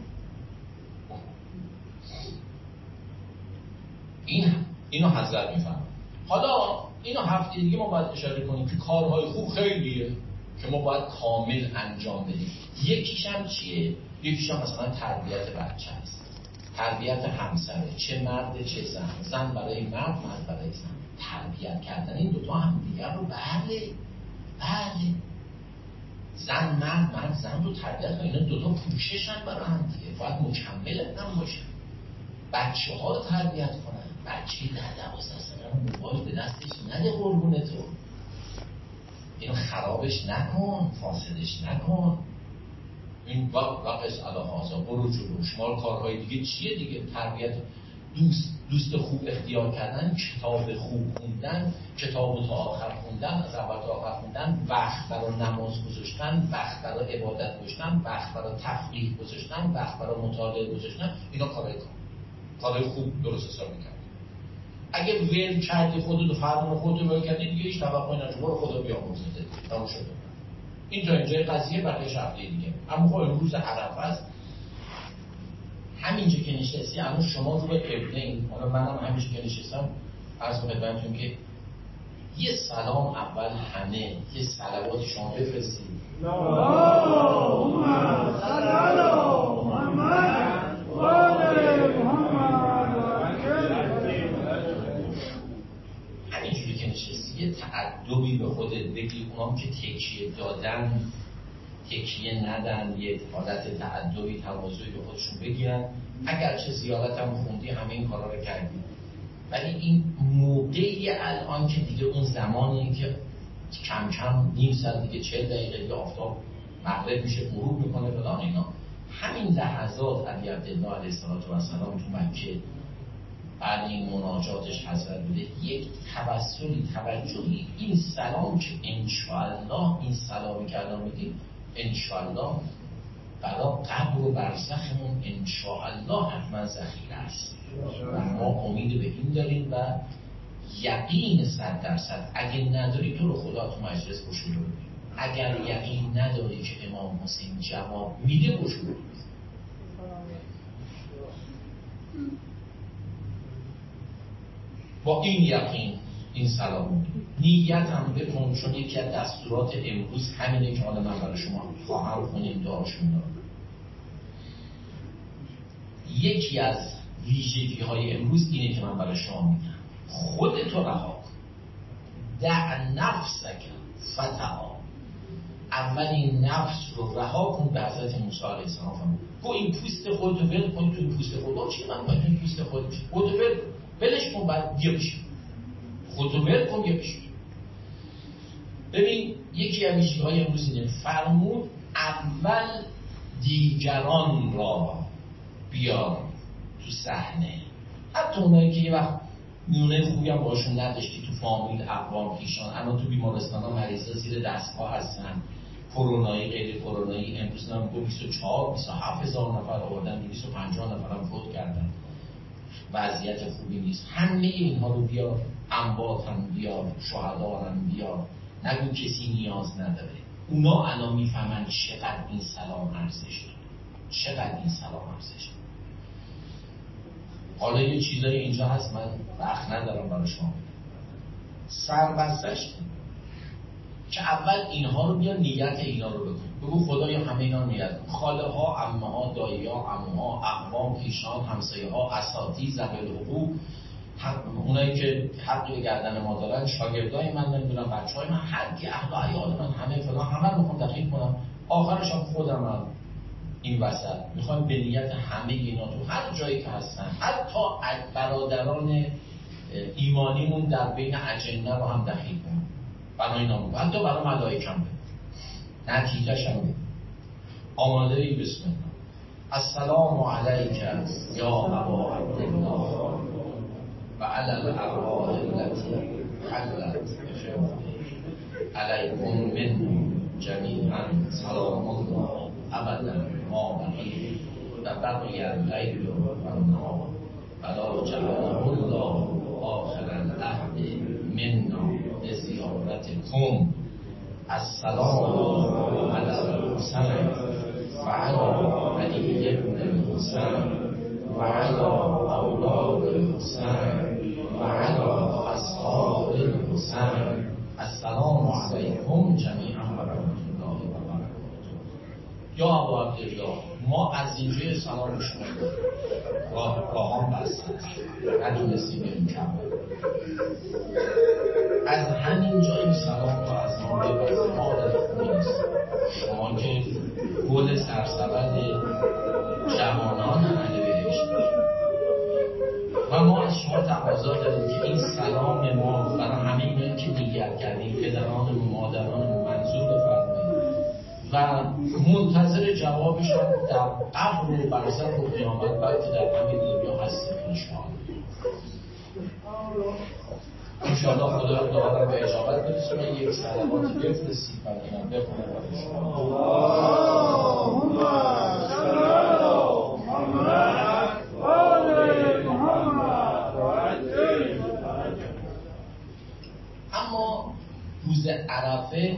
این اینو حضرت میفهم. حالا اینو هفته دیگه ما باید اشاره کنیم که کارهای خوب خیلیه که ما باید کامل انجام بدیم. یکیش هم چیه؟ یکیش هم مثلا تربیت بچه است، تربیت همسره، چه مرد چه زن، زن برای مرد، مرد برای زن. تربیت کردن این دوتا هم دیگر رو بله بله زن مرد، مرد زن رو تربیت کنن. اینا دوتا پوششن برای هم دیگه، باید مکمل هم باشن. بچه ها رو تربیت کنن. بچه ده دوازده ساله موبایل به دستش نده قربون تو، اینو خرابش نکن، فاسدش نکن. این وقت علاقه برو جلو. شما کارهای دیگه چیه دیگه؟ تربیت دوست دوست خوب اختیار کردن، کتاب خوب خوندن، کتاب تا آخر خوندن، از اول تا آخر خوندن، وقت برای نماز گذاشتن، وقت برای عبادت گذاشتن، وقت برای تفریح گذاشتن، وقت برای مطالعه گذاشتن. اینا کارهای کار کارهای خوب درست حساب می‌کنی. اگه ول کردی خودت و فرمان خودت ول کردی دیگه هیچ توقعی نداری، برو خدا بیامرزه تموم شد. اینجا اینجای قضیه بقیه هفته دیگه. اما خب امروز عرفه است، همینجا که نشستی الان شما رو به قبله این، حالا منم همینجا که نشستم عرض خدمتتون که یه سلام اول همه یه صلوات شما بفرستید. اللهم صل علی محمد و آل محمد. همینجوری که نشستی یه تعدبی به خودت بگی، اونام که تکیه دادن تکیه ندن، یه حالت تعدبی تواضعی به خودشون بگیرن. اگرچه زیارت هم خوندی، همه این کارا رو کردی، ولی این موقعی الان که دیگه اون زمانی که کم کم نیم ساعت دیگه چهل دقیقه دیگه آفتاب مغرب میشه، غروب میکنه فلان اینا، همین لحظات علی عبدالله علیه السلام تو مکه بعد این مناجاتش حضرت بوده، یک توسلی توجهی، این سلام که انشاءالله این سلامی که الان میگیم انشاءالله برای قبر و برزخمون انشاءالله حتما ذخیره است و ما امید به این داریم و یقین صد درصد. اگه نداری تو رو خدا تو مجلس بشور بگیم، اگر یقین نداری که امام حسین جواب میده بشور بگیم. با این یقین این سلام نیت هم بکن، چون یکی از دستورات امروز همینه که حالا من برای شما خواهم خونیم دعاشون دارم. یکی از ویژگی های امروز اینه که من برای شما میگم، خودتو رها کن، دع نفسک فتعا. اول این نفس رو رها کن. به حضرت موسی علیه السلام فرمود گو این پوست خودتو ول کن. تو این پوست خودت چی من باید این پوست خودت بشه؟ خودتو ول ولش کن، بعد یه بشه. خودتو ول کن یه بشه. ببین یکی از ویژگی های امروز اینه، فرمود اول دیگران را بیار تو صحنه، حتی اونایی که یه وقت میونه خوبی هم باشون نداشتی تو فامیل اقوام پیشان، اما تو بیمارستان ها مریضا زیر دستگاه هستن، کرونایی غیر کرونایی. امروز هم بیست و چهار بیست و هفت هزار نفر آوردن، دویست و پنجاه نفر هم فوت کردن. وضعیت خوبی نیست. همه اینها رو بیار، امواتم بیار، شهدارم بیار، نگو کسی نیاز نداره. اونا الان میفهمن چقدر این سلام ارزش داره، چقدر این سلام ارزش داره. حالا یه چیزایی اینجا هست من وقت ندارم برای شما بگم. سربستش که اول اینها رو بیا نیت اینا رو بکن، بگو خدایا همه اینا نیت کن. خاله ها، عمه ها، دایی ها، عمو ها، اقوام، پیشان، همسایه ها، اساتید، ذوی الحقوق، اونایی که حق به گردن ما دارن، شاگردای من، نمیدونم بچهای من، هر کی اهل و عیال من، همه فلان، همه رو میخوام دقیق کنم. آخرش هم خودم هم این وسط میخوام به نیت همه اینا تو هر جایی که هستن، حتی برادران ایمانیمون در بین اجنه رو هم دقیق کنم برای اینا بود، حتی برای ملائکم بود. نتیجهش هم بود. آماده ای؟ بسم الله. السلام علیک یا ابا عبدالله و علی الارواح التي حلت علیکم من جمیعا سلام الله ابدا ما بقی و بقی اللیل و النهار ولا جعله الله آخر العهد منا بزیارتکم. السلام علی الحسن و علی علی بن الحسن و علی اولاد الحسن و علی اصحاب الحسن. السلام علیکم جمیعا و رحمت الله و برکاته. یا ابا عبدالله، ما از اینجای سلام به شما راه راهام بسته نتونستیم بریم کعبه، از همین جای سلام رو از ما ببرید. عادت خوبی نیست شما که گل سرسبد جوانان اهل بهشت و ما از شما تقاضا داریم که این سلام ما برای همه اینایی که نیت کردیم، پدران و مادران منظور بفرمایید و منتظر جوابشان در قبر و برزخ و قیامت، بلکه در همین دنیا هستیم انشاءالله. انشاءالله خدا دعا به اجابت برسونه. یک صلواتی بفرستید برای اینم بخونه برای شما. اللهم صل علی محمد و آل محمد و عجل. اما روز عرفه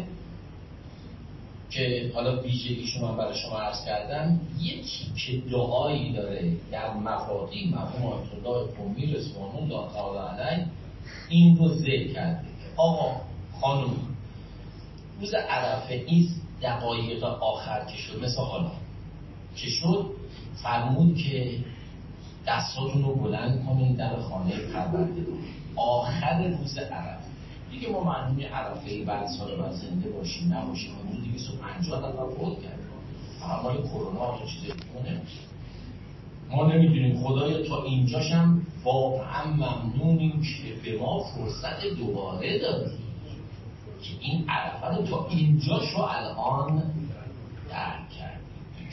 که حالا ویژگیشو من برای شما عرض کردم، یه تیکه دعایی داره در مفاتیح مرحوم آیت الله قمی رضوان الله تعالی علیه این رو ذکر کرده. آقا خانم، روز عرفه این دقایق آخر که شد، مثل حالا که شد، فرمود که دستاتون رو بلند کنین در خانه پروردگار. آخر روز عرفه دیگه ما معلومی عرفه بعد سال بعد زنده باشیم نباشیم، اون دویست و پنجاه نفر فوت کرد، فقط مال کرونا یا چیزی دیگه ما نمیدونیم. خدایا تا اینجاشم واقعا ممنونیم که به ما فرصت دوباره دادی که این عرفه رو تا اینجاشو الان درک کردیم.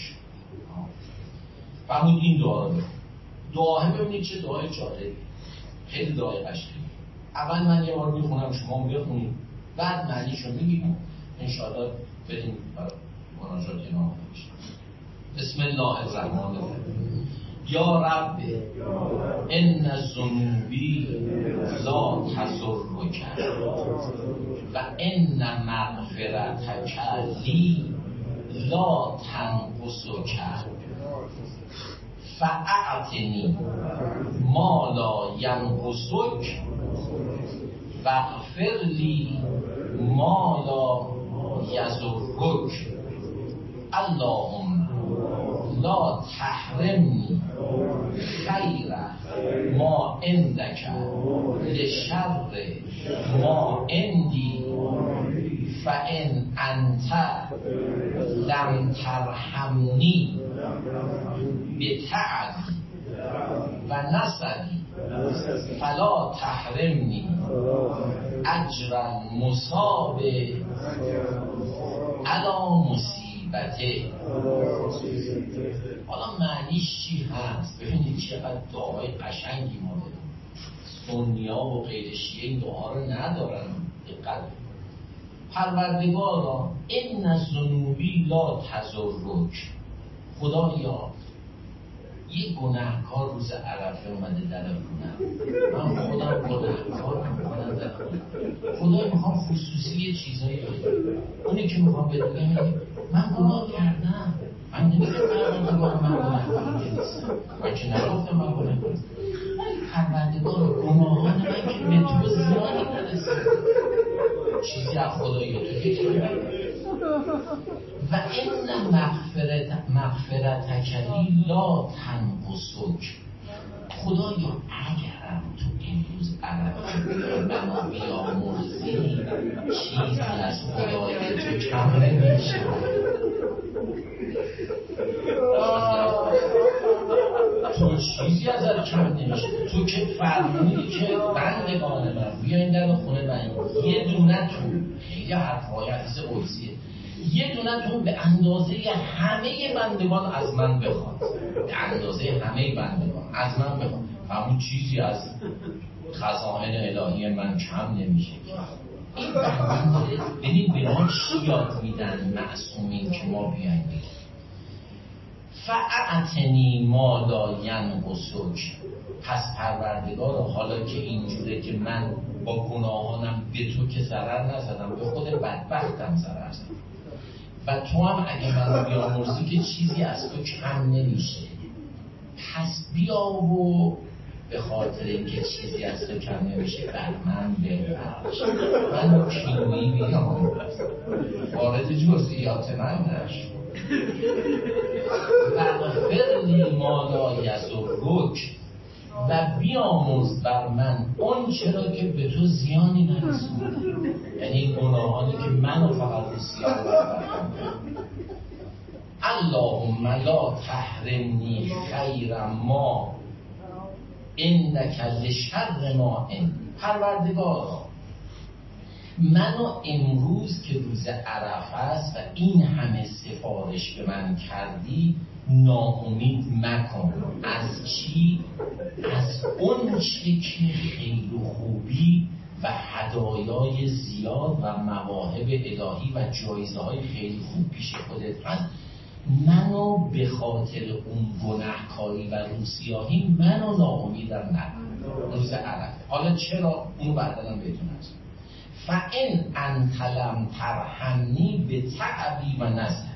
فرمود این دعا رو دعاه ببینید چه دعای جالب، خیلی دعای قشنگی. اول من یه بار میخونم شما بخونید، بعد معنیشو میگیم، انشاءالله بریم مناجات امام بشیم. بسم الله الرحمن الرحیم. یا رب ان ذنوبی لا تضرک و ان مغفرتک لی لا تنقصک فاعطنی ما لا ینقصک واغفر لی ما لا یضرک. اللهم لا تحرمنی خیر ما عندک لشر ما عندی فان انت لم ترحمنی بتعبی و نسبی فلا تحرمنی اجر المصاب علی مصیبته. حالا معنیش چی هست؟ ببینید چقدر دعای قشنگی ما داریم. سنی‌ها و غیر شیعه این دعا رو ندارن. دقت پروردگارا ان ذنوبی لا تضرک، خدایا یه گناهکار روز عرفه اومده در خونم، من خودم گناهکارم، خودم در خونم، خدا میخوام خصوصی یه چیزایی بگم. اونی که میخوام بگم من گناه کردم، من نمیگم پروردگار من گناهکار نیستم، من که نگفتم من گناهکار نیستم، پروردگار گناهان من که به تو زیانی نرسید، چیزی از خدایی تو که و این مغفرت مغفرت کلی لا تنقصک. خدایا اگرم تو امروز عرفه منو بیامرزی چیزی از خدای تو کم نمیشه. تو چیزی ازت کم نمیشه. تو که فرمودی که بندگان من بیاین در خونه من یه دونه تو، خیلی حرفای حدیث قدسیه، یه دونتون به اندازه همه بندگان از من بخواد، به اندازه همه بندگان از من بخواد، همون چیزی از خزائن الهی من کم نمیشه. این بنده ببین به ما چی یاد میدن معصومین که ما بیایم بگیم فاعتنی ما لا ینقصک. پس پروردگارا حالا که اینجوره که من با گناهانم به تو که ضرر نزدم، به خود بدبختم ضرر زدم و تو هم اگه من بیامرزی که چیزی از تو کم نمیشه، پس بیا و به خاطر اینکه چیزی از تو کم نمیشه بر من ببخش، من کینویی بیامرز، وارد جزئیات من نشو، واغفر لی ما لا یضرک، و بیامرز بر من اون چرا که به تو زیانی نرسونده، یعنی گناهانی که منو فقط بسیار بردم. اللهم لا تحرمنی خیر ما عندک لشر ما ان. پروردگارا منو امروز که روز عرفه است و این همه سفارش به من کردی ناامید مکن. از چی؟ از اون چی که خیلی خوبی و هدایای زیاد و مواهب الهی و جایزه های خیلی خوب پیش خودت هست، منو به خاطر اون گناهکاری و روسیاهی منو ناامیدم نکن روز عرفه. حالا چرا؟ اونو بعداً بهتون هست. فَإِنْ أَنْتَ لَمْ تَرْحَمْنِي بِتَعَبِي و نَزْحِ.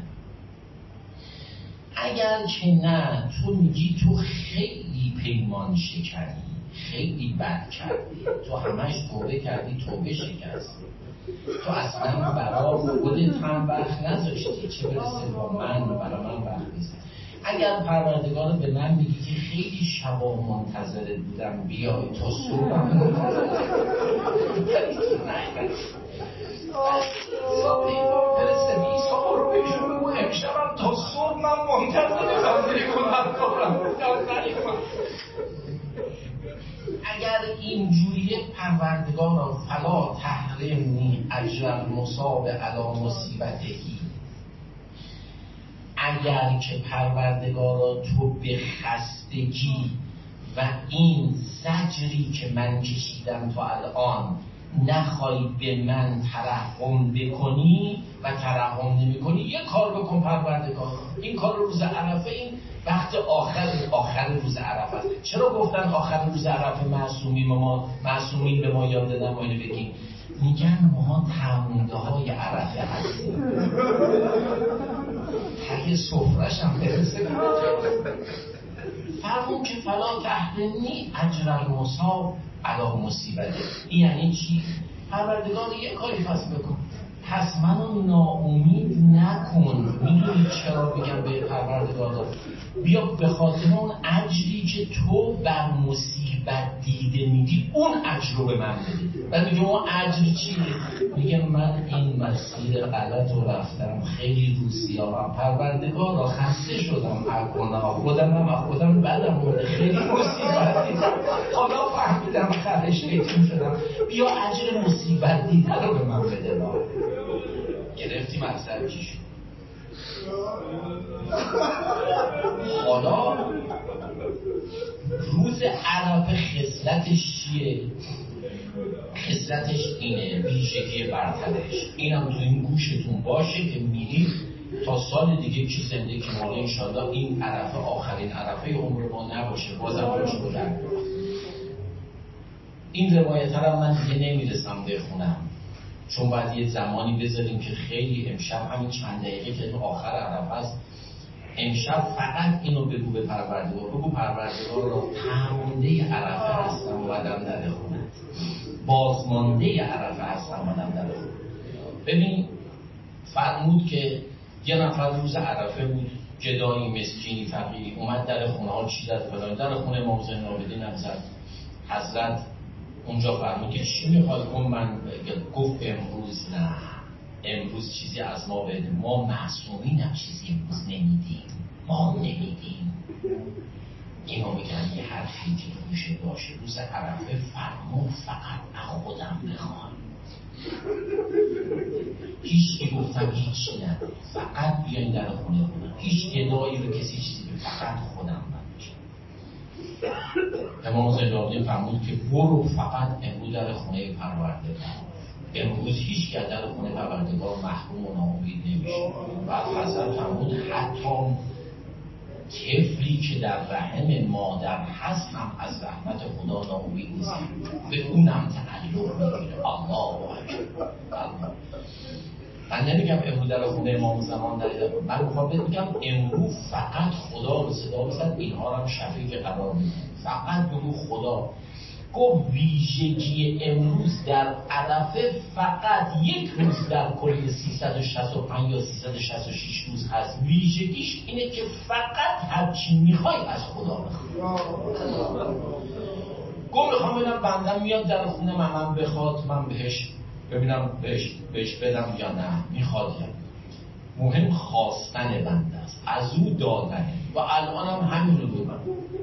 اگر که نه تو میگی تو خیلی پیمان شکنی، خیلی بد کردی، تو همش توبه کردی توبه شکستی، تو اصلا برای خودت هم وقت نذاشتی، چه برسه با من برای من وقت نیست. اگر پروردگار به من میگی که خیلی شبا منتظرت بودم بیای تا صبحم منتظرت صبح ایمان برسه بی صبح رو بهشون بگو امشبم تا صبح من منتظرتم میکنم کنم. اگر اینجوریه پروردگارا فلا تحرمنی اجر المصاب علی مصیبتهی. اگر که پروردگارا تو به خستگی و این زجری که من کشیدم تا الان نخوای به من ترحم بکنی و ترحم نمی کنی، یه کار بکن پروردگار. این کار روز عرفه، این وقت آخر آخر روز عرفه است. چرا گفتن آخر روز عرفه معصومین ما معصومین به ما یاد دادن ما اینو بگیم؟ میگن ما تمونده های عرفه هستیم، ته سفرش هم برسه فرمون که فلا تحرمنی اجر المصاب علی مصیبته. این یعنی چی؟ پروردگار یه کاری پس بکن، پس منو ناامید نکن. میدونی چرا میگم به پروردگار بیا به خاطر اون اجری که تو بر مصیبت دیده میدی اون اجر رو به من بده. بعد میگه اون اجر چیه؟ میگه من این مسیر غلط رو رفتم، خیلی روسیارم، پروردگار را خسته شدم از گناه خودم، هم از خودم بدم بوده، خیلی مصیبت دیدم، حالا فهمیدم خرش لیتون شدم، بیا اجر مصیبت دیده رو به من بده. با گرفتی مقصد چی شد؟ حالا روز عرفه خصلتش چیه؟ خصلتش اینه، ویژگی برترش اینم تو این گوشتون باشه که میرید تا سال دیگه که زنده که ماله انشالله این عرفه آخرین عرفه عمر ما نباشه، بازم باشه رو در این روایت هم من دیگه نمیرسم بخونم، چون باید یه زمانی بذاریم که خیلی امشب همین چند دقیقه که تو آخر عرفه است، امشب فقط اینو بگو به پروردگار، بگو پروردگار را تمانده عرفه هستم و بدم در خونت، بازمانده عرفه هستم و بدم در خونت. ببین فرمود که یه نفر روز عرفه بود، گدایی مسکینی فقیری اومد در خونه ها چی داد فلان، در خونه امام زین العابدین هم زد. حضرت اونجا فرمود که چی میخواد؟ گفت من گفت امروز نه، امروز چیزی از ما بده، ما معصومین هم چیزی امروز نمیدیم، ما نمیدیم. اینو میگن یه حرفی که روشه باشه. روز عرفه فرمود فقط از خودم بخوام، هیچ که گفتم هیچی نه، فقط بیاین در خونه خودم، هیچ ادایی رو کسی چیزی به فقط خودم من میشه. امام زین العابدین فرمود که برو فقط امروز در خونه پروردگار، امروز هیچ که در خونه پروردگار محروم و ناامید نمیشه. بعد حضرت فرمود حتی طفلی که در رحم مادر هست هم از رحمت خدا ناامید نیست، به اونم تعلق میگیره. الله اکبر. من نمیگم امروز در خونه امام زمان نریدم، من میخوام بگم امروز فقط خدا رو صدا بزن، اینها رو هم شفیق قرار میدن، فقط بگو خدا. گفت ویژگی امروز در عرفه فقط یک روز در کل سیصد و شصت و پنج یا سیصد و شصت و شش روز هست، ویژگیش اینه که فقط هرچی میخوای از خدا بخوای. گفت میخوام ببینم بندم میاد در خونه من, من بخواد من بهش ببینم بهش, بهش بدم یا نه، میخواد یا مهم خواستن بنده است، از او دادنه. و الان هم همین رو بگم،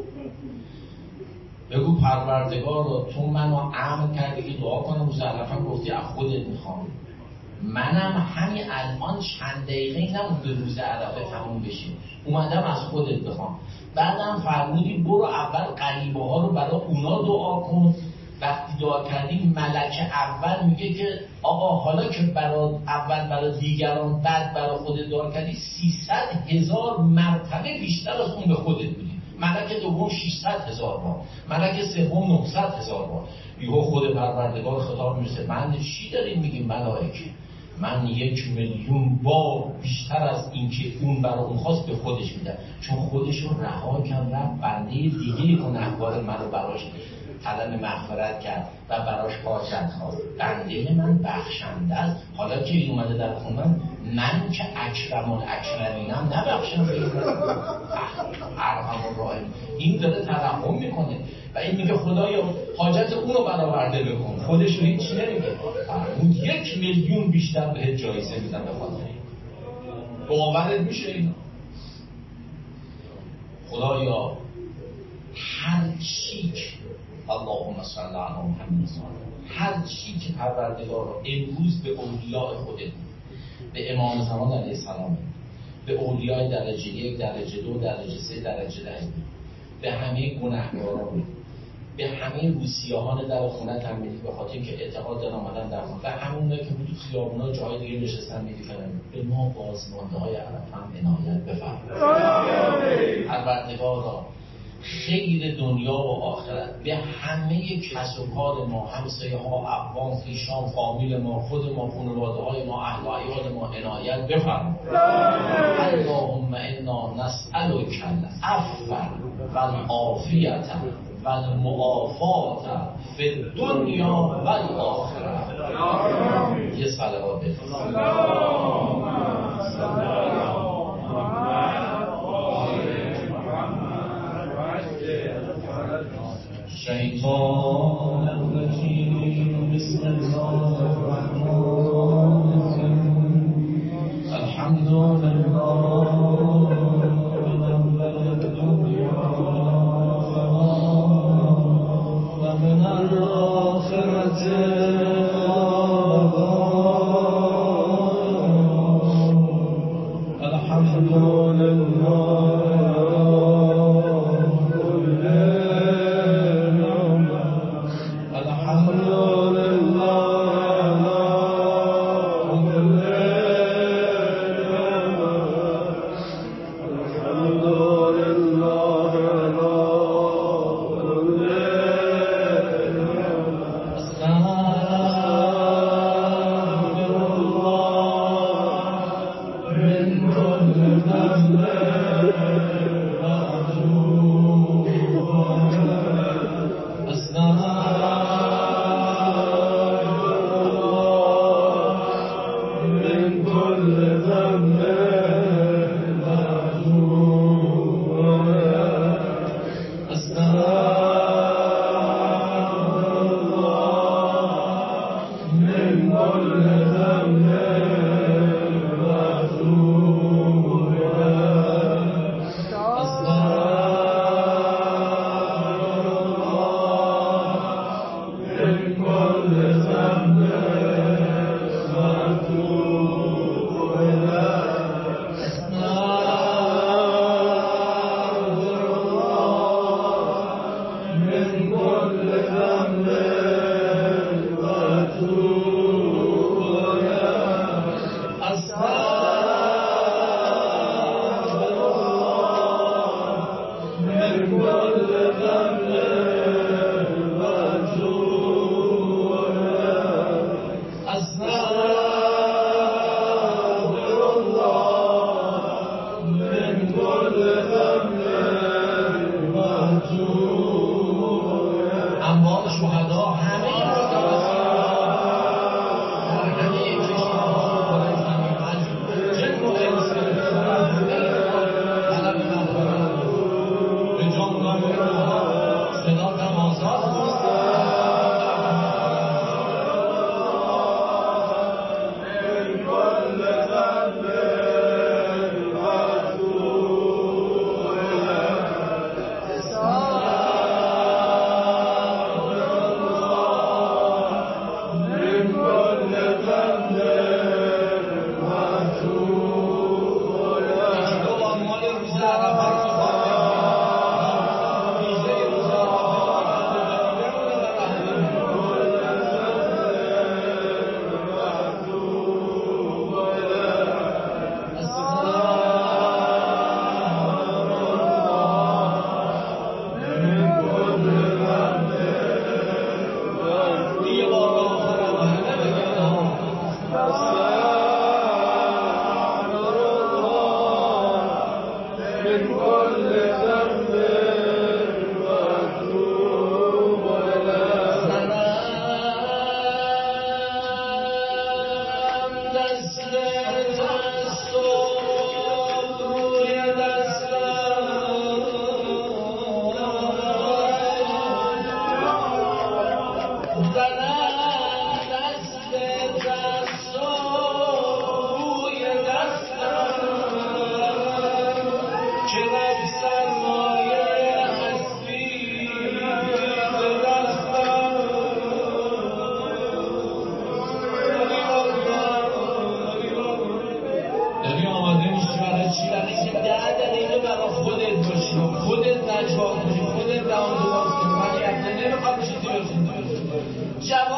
بگو پروردگار رو تو منو امر کردی که دعا کنم، روز عرفه گفتی از خودت میخوام، منم همین الان چند دقیقه نمونده روز عرفه تموم بشه، اومدم از خودت بخوام. بعدم فرمودی برو اول قریبه ها رو برای اونا دعا کن، وقتی دعا کردی ملک اول میگه که آقا حالا که برای اول برای دیگران بعد برای خودت دعا کردی سیصد هزار مرتبه بیشتر از اون به خودت بودی. ملک دوم ششصد هزار بار، ملک سوم نهصد هزار بار. یهو خود پروردگار خطاب میرسه من چی دارین میگیم ملائکه؟ من یک میلیون بار بیشتر از این که اون برای اون خواست به خودش میدم، چون خودش رو رها کرد رفت بنده دیگه گناهکار من رو براش طلب مغفرت کرد و براش حاجت خواست. بنده من بخشنده است، حالا که این اومده در خونه من که اکرم الاکرمینم نبخشم به این ارحم الراحمین. این داره ترحم میکنه و این میگه خدایا حاجت اونو برآورده بکن، خودش رو هیچ نمیگه. اون یک میلیون بیشتر بهت جایزه میدن به خاطر این. باورت میشه این؟ خدایا هر چی اللهم صل علی محمد هر چی که پروردگار رو امروز به اولیاء خودت، به امام زمان علیه السلام، به اولیاء درجه یک، درجه دو، درجه سه، درجه ده، به همه گناهکاران، به همه روسیاهان در خونت هم میدید، به خاطر که اعتقاد دارن آمدن در خونه، و همونایی که بود خیابونا جای دیگه نشستن میدید به ما بازمانده های عرب هم عنایت بفرمایید. پروردگارا خیر دنیا و آخرت به همه کس و کار ما، همسایه ها، اقوام، خویشان، فامیل ما، خود ما، خانواده های ما، اهل و عیال ما عنایت بفرما. اللهم انا نسألک العفو والعافیة والمعافات فی الدنیا والآخرة. یه صلوات بفرمایید. شیطان الرجیم بسم الله الرحمن الرحیم الحمد لله من اول الدنیا و من الاخرة الحمد لله اموال شهدا همه همه کشورها بالای زمین جن و انس طلب مغفرت به جان صدا تماسات جواب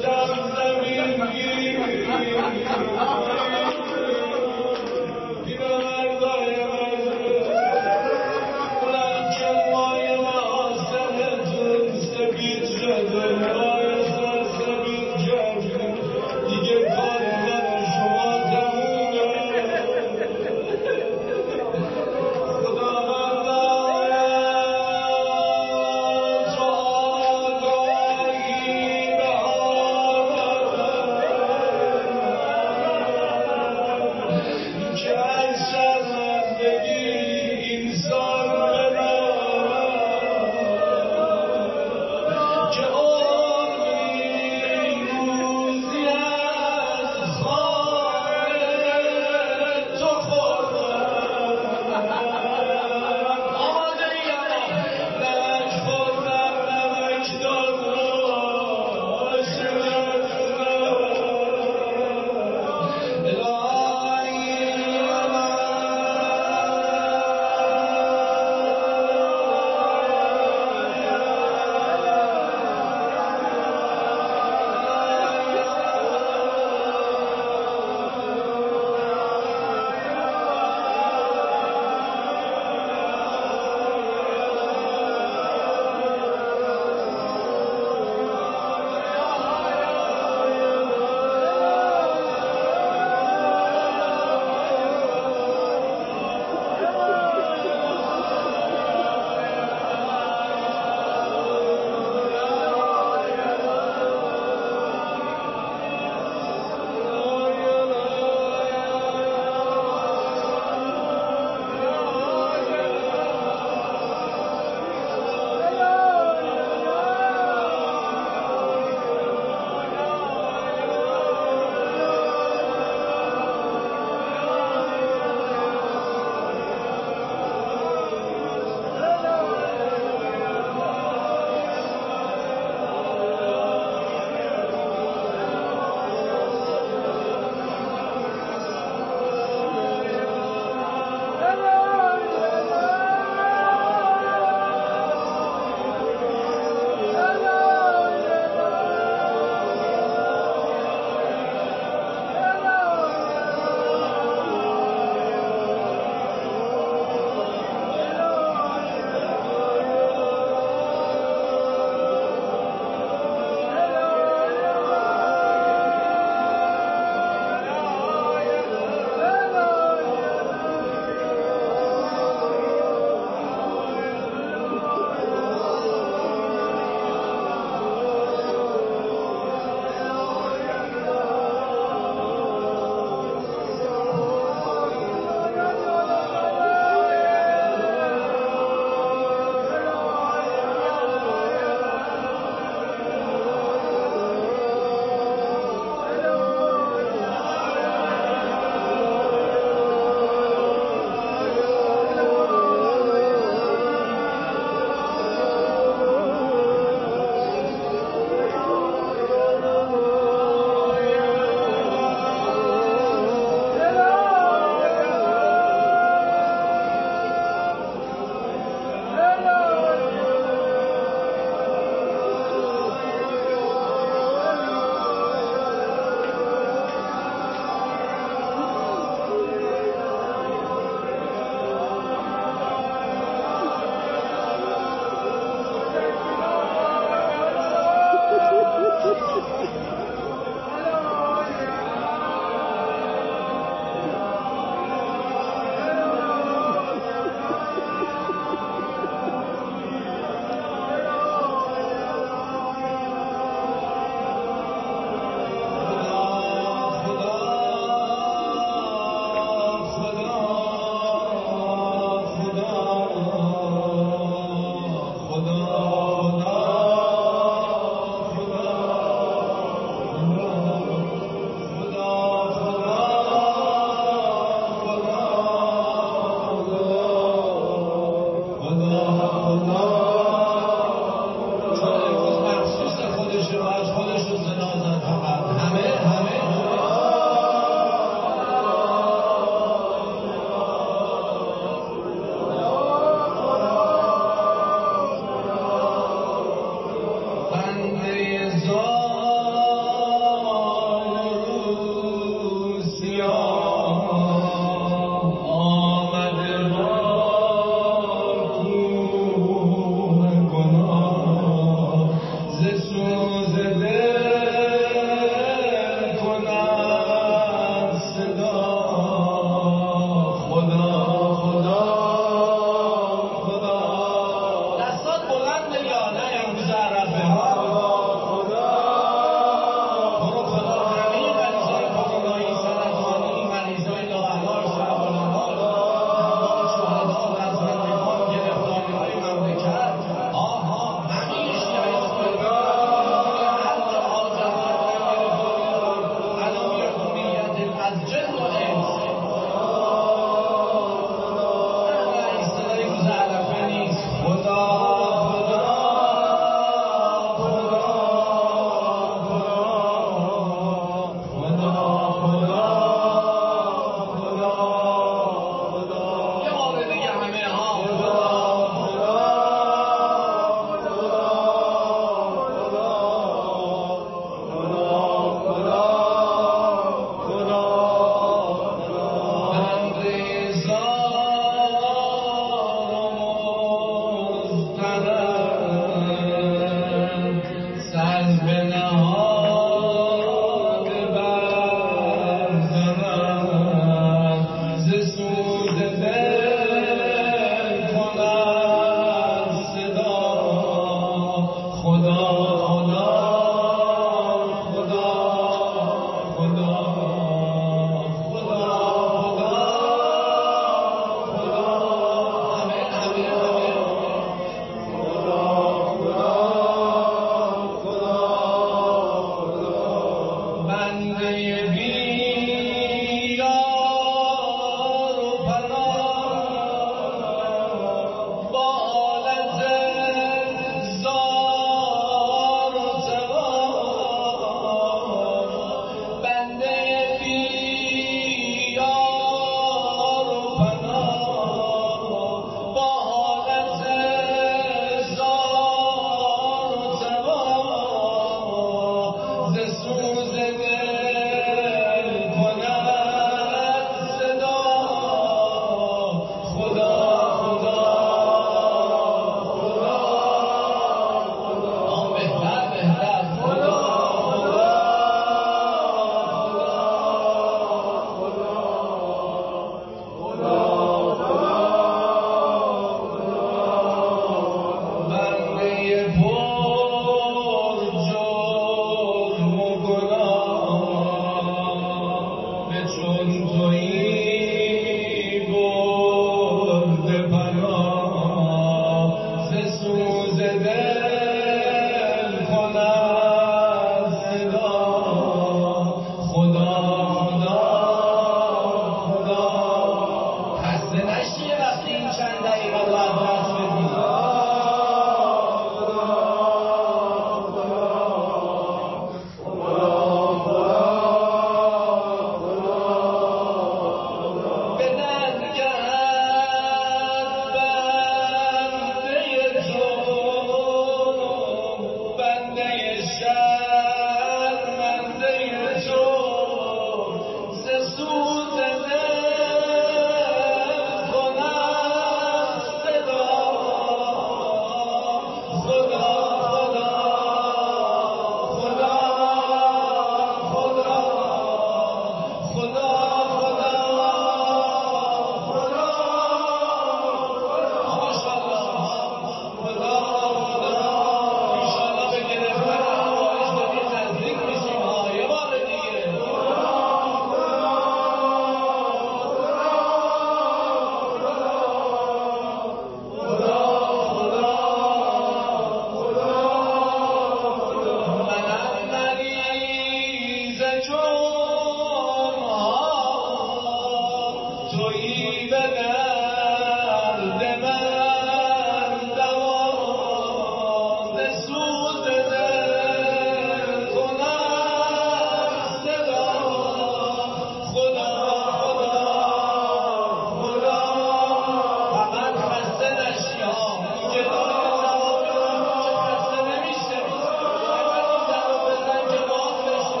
تویی به درد من دوا ز سوز دل کنم صدا خدا خدا خدا فقط خسته نشی گدای جواب بدم چه خسته نمیشه فقط این در رو بزن که باز بشه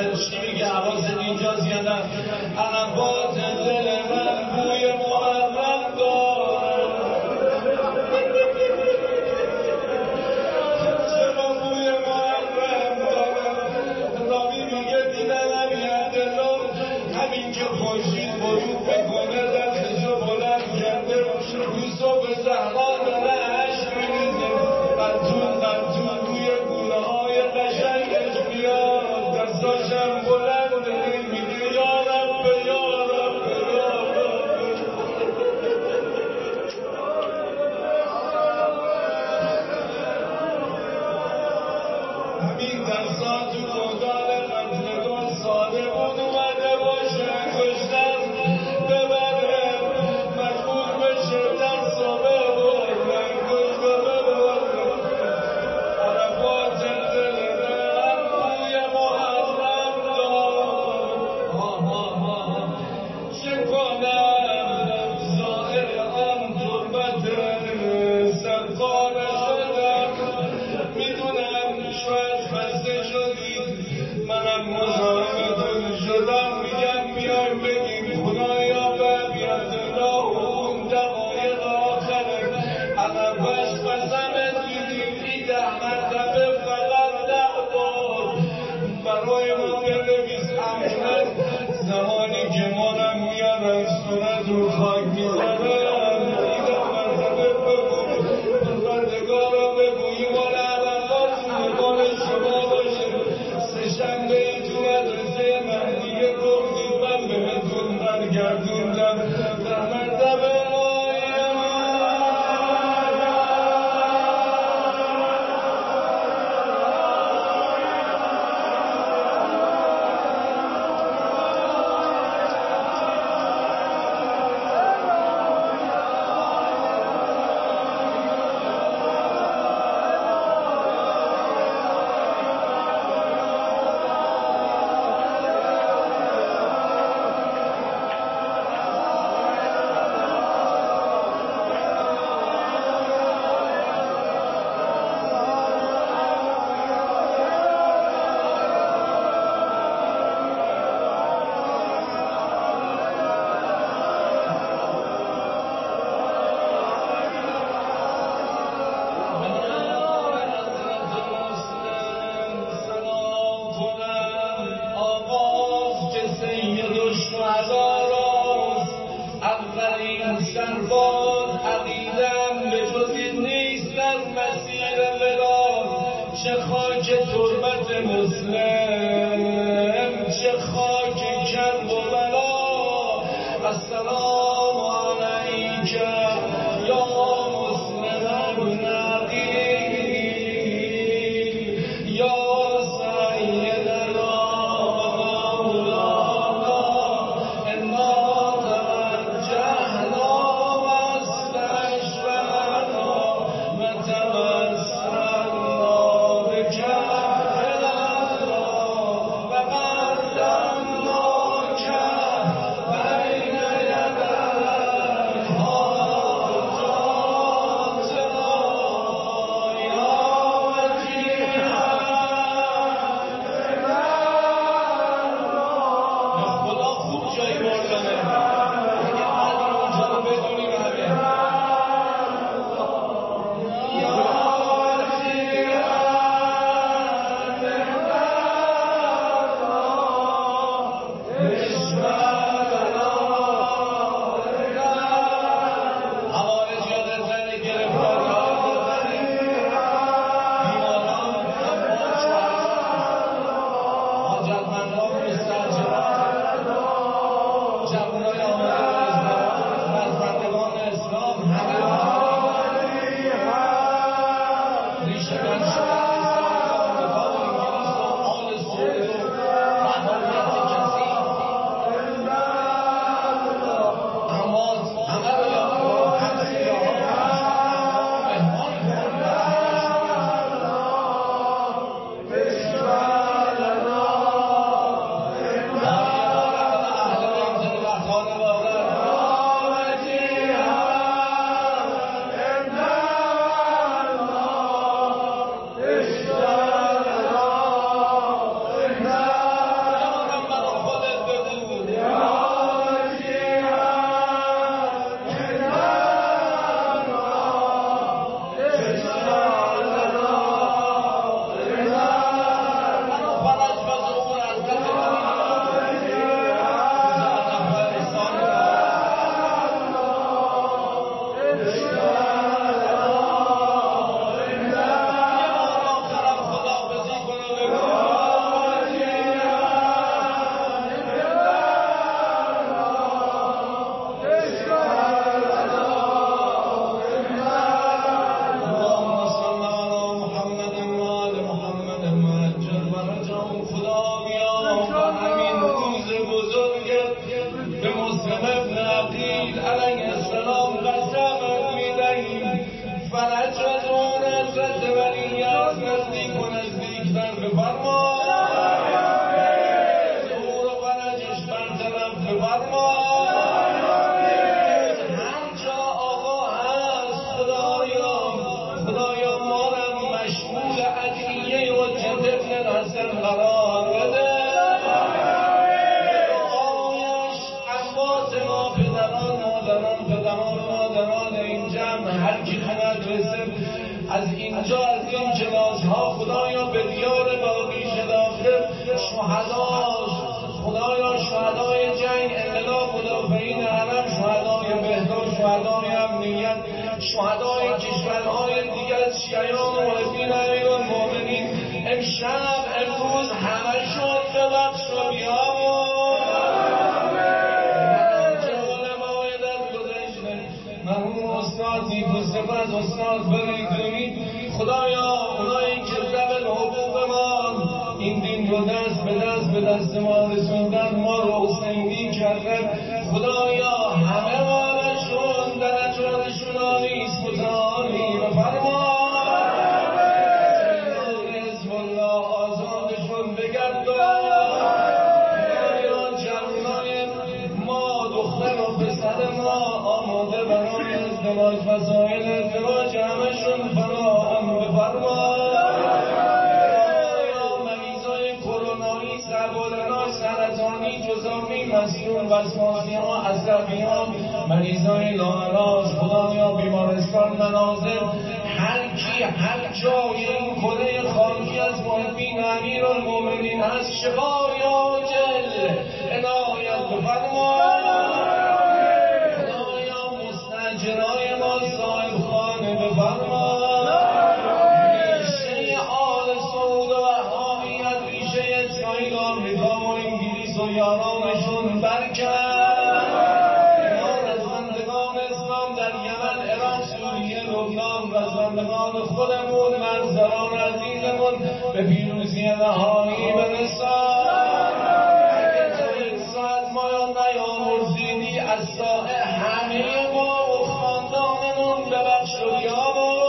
چی میگه حواست اینجاست یا نه؟ عرفات دل من بوی محرم داره، چرا بوی محرم داره؟ راوی میگه دیدن همین عبدالله همین که خورشید غروب میکنه دستشو بلند کرده یوسف زهرا داره اشک میریزه، قطون قطون روی گونه های قشنگش میاد، دستاشم بلنده میگه یا رب یا رب یا رب. همین دستا تو گودال قتلگاه ساده بود اومده باشه کشتن ببره، مجبور بشه دستا ببره کشته ببره. عرفات دل من بوی محرم دار، چه کنم زائر آن تربت سرخانه شدم، میدونم شاید خسته شدید جان خدایا و همین روز بزرگت به مسلم ابن عقیل علیه السلام قسم می‌دهیم فرجت و نصرت ولی از نزدیک و نزدیکتر بفرما، نور و فرجش برطرف بفرما. هر جا آقا هست خدایا خدایا ما را مشمول ادعیه و حجت ابن الحسن قرار بده. دعایش عباس ما پدران مادران پدران مادران این جمع هر کی مدرسه از اینجا از این کلاس‌ها خدایا به دیار باقی شناخته شهداش خدایا شهدای جنگ انقلاب مدافعین حرم شهدای بهداشت شهدای امنیت شهدای کشورهای دیگر شیعیان و محبین امیرالمؤمنین امشب امروز همه شد ببخش و بیامون مرحوم استاد نیکو سپس استاد فریدونی خدایا اونایی که زبل حقوق ما این دین رو دست به دست به دست ما رسوندن ما رو حسینی کردن خدایا همه ما بشون درجاتشون آلیس متعالی بفرما حزب الله آزادشون بگردان خدایا جوانای ما دختر و پسر ما آماده برای ازدواج وسایل ازدواج همشون فراهم بفرما. یا مریضای کرونایی سربالنا سرطانی جزامی مسئول وسواسی ها عصبی ها مریضای لاعلاج خدایا بیمارستان منازل هر کی هر جای این کره خاکی از محبین امیرالمؤمنین هست شفای عاجل عنایت بفرما. جنای ما صاحب خانه بفرما ریشه آل سعود و وهابیت ریشه اسرائیل و آمریکا و انگلیس و یارانشون برکن ما رزمندگان اسلام در یمن عراق سوریه لبنان رزمندگان خودمون مرزداران عزیزمون به پیروزی نهایی برسان اگه تا یک ساعت ما یا نیامرزیدی از سائه همه ما خاندانمون ببخش و بیامون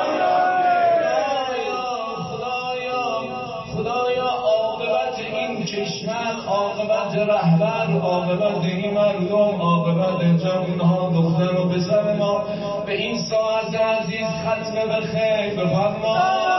خدایا خدایا عاقبت این کشور عاقبت رهبر عاقبت این مردم عاقبت جوانها دختر و پسر ما به این ساعت عزیز ختم به خیر بفرما.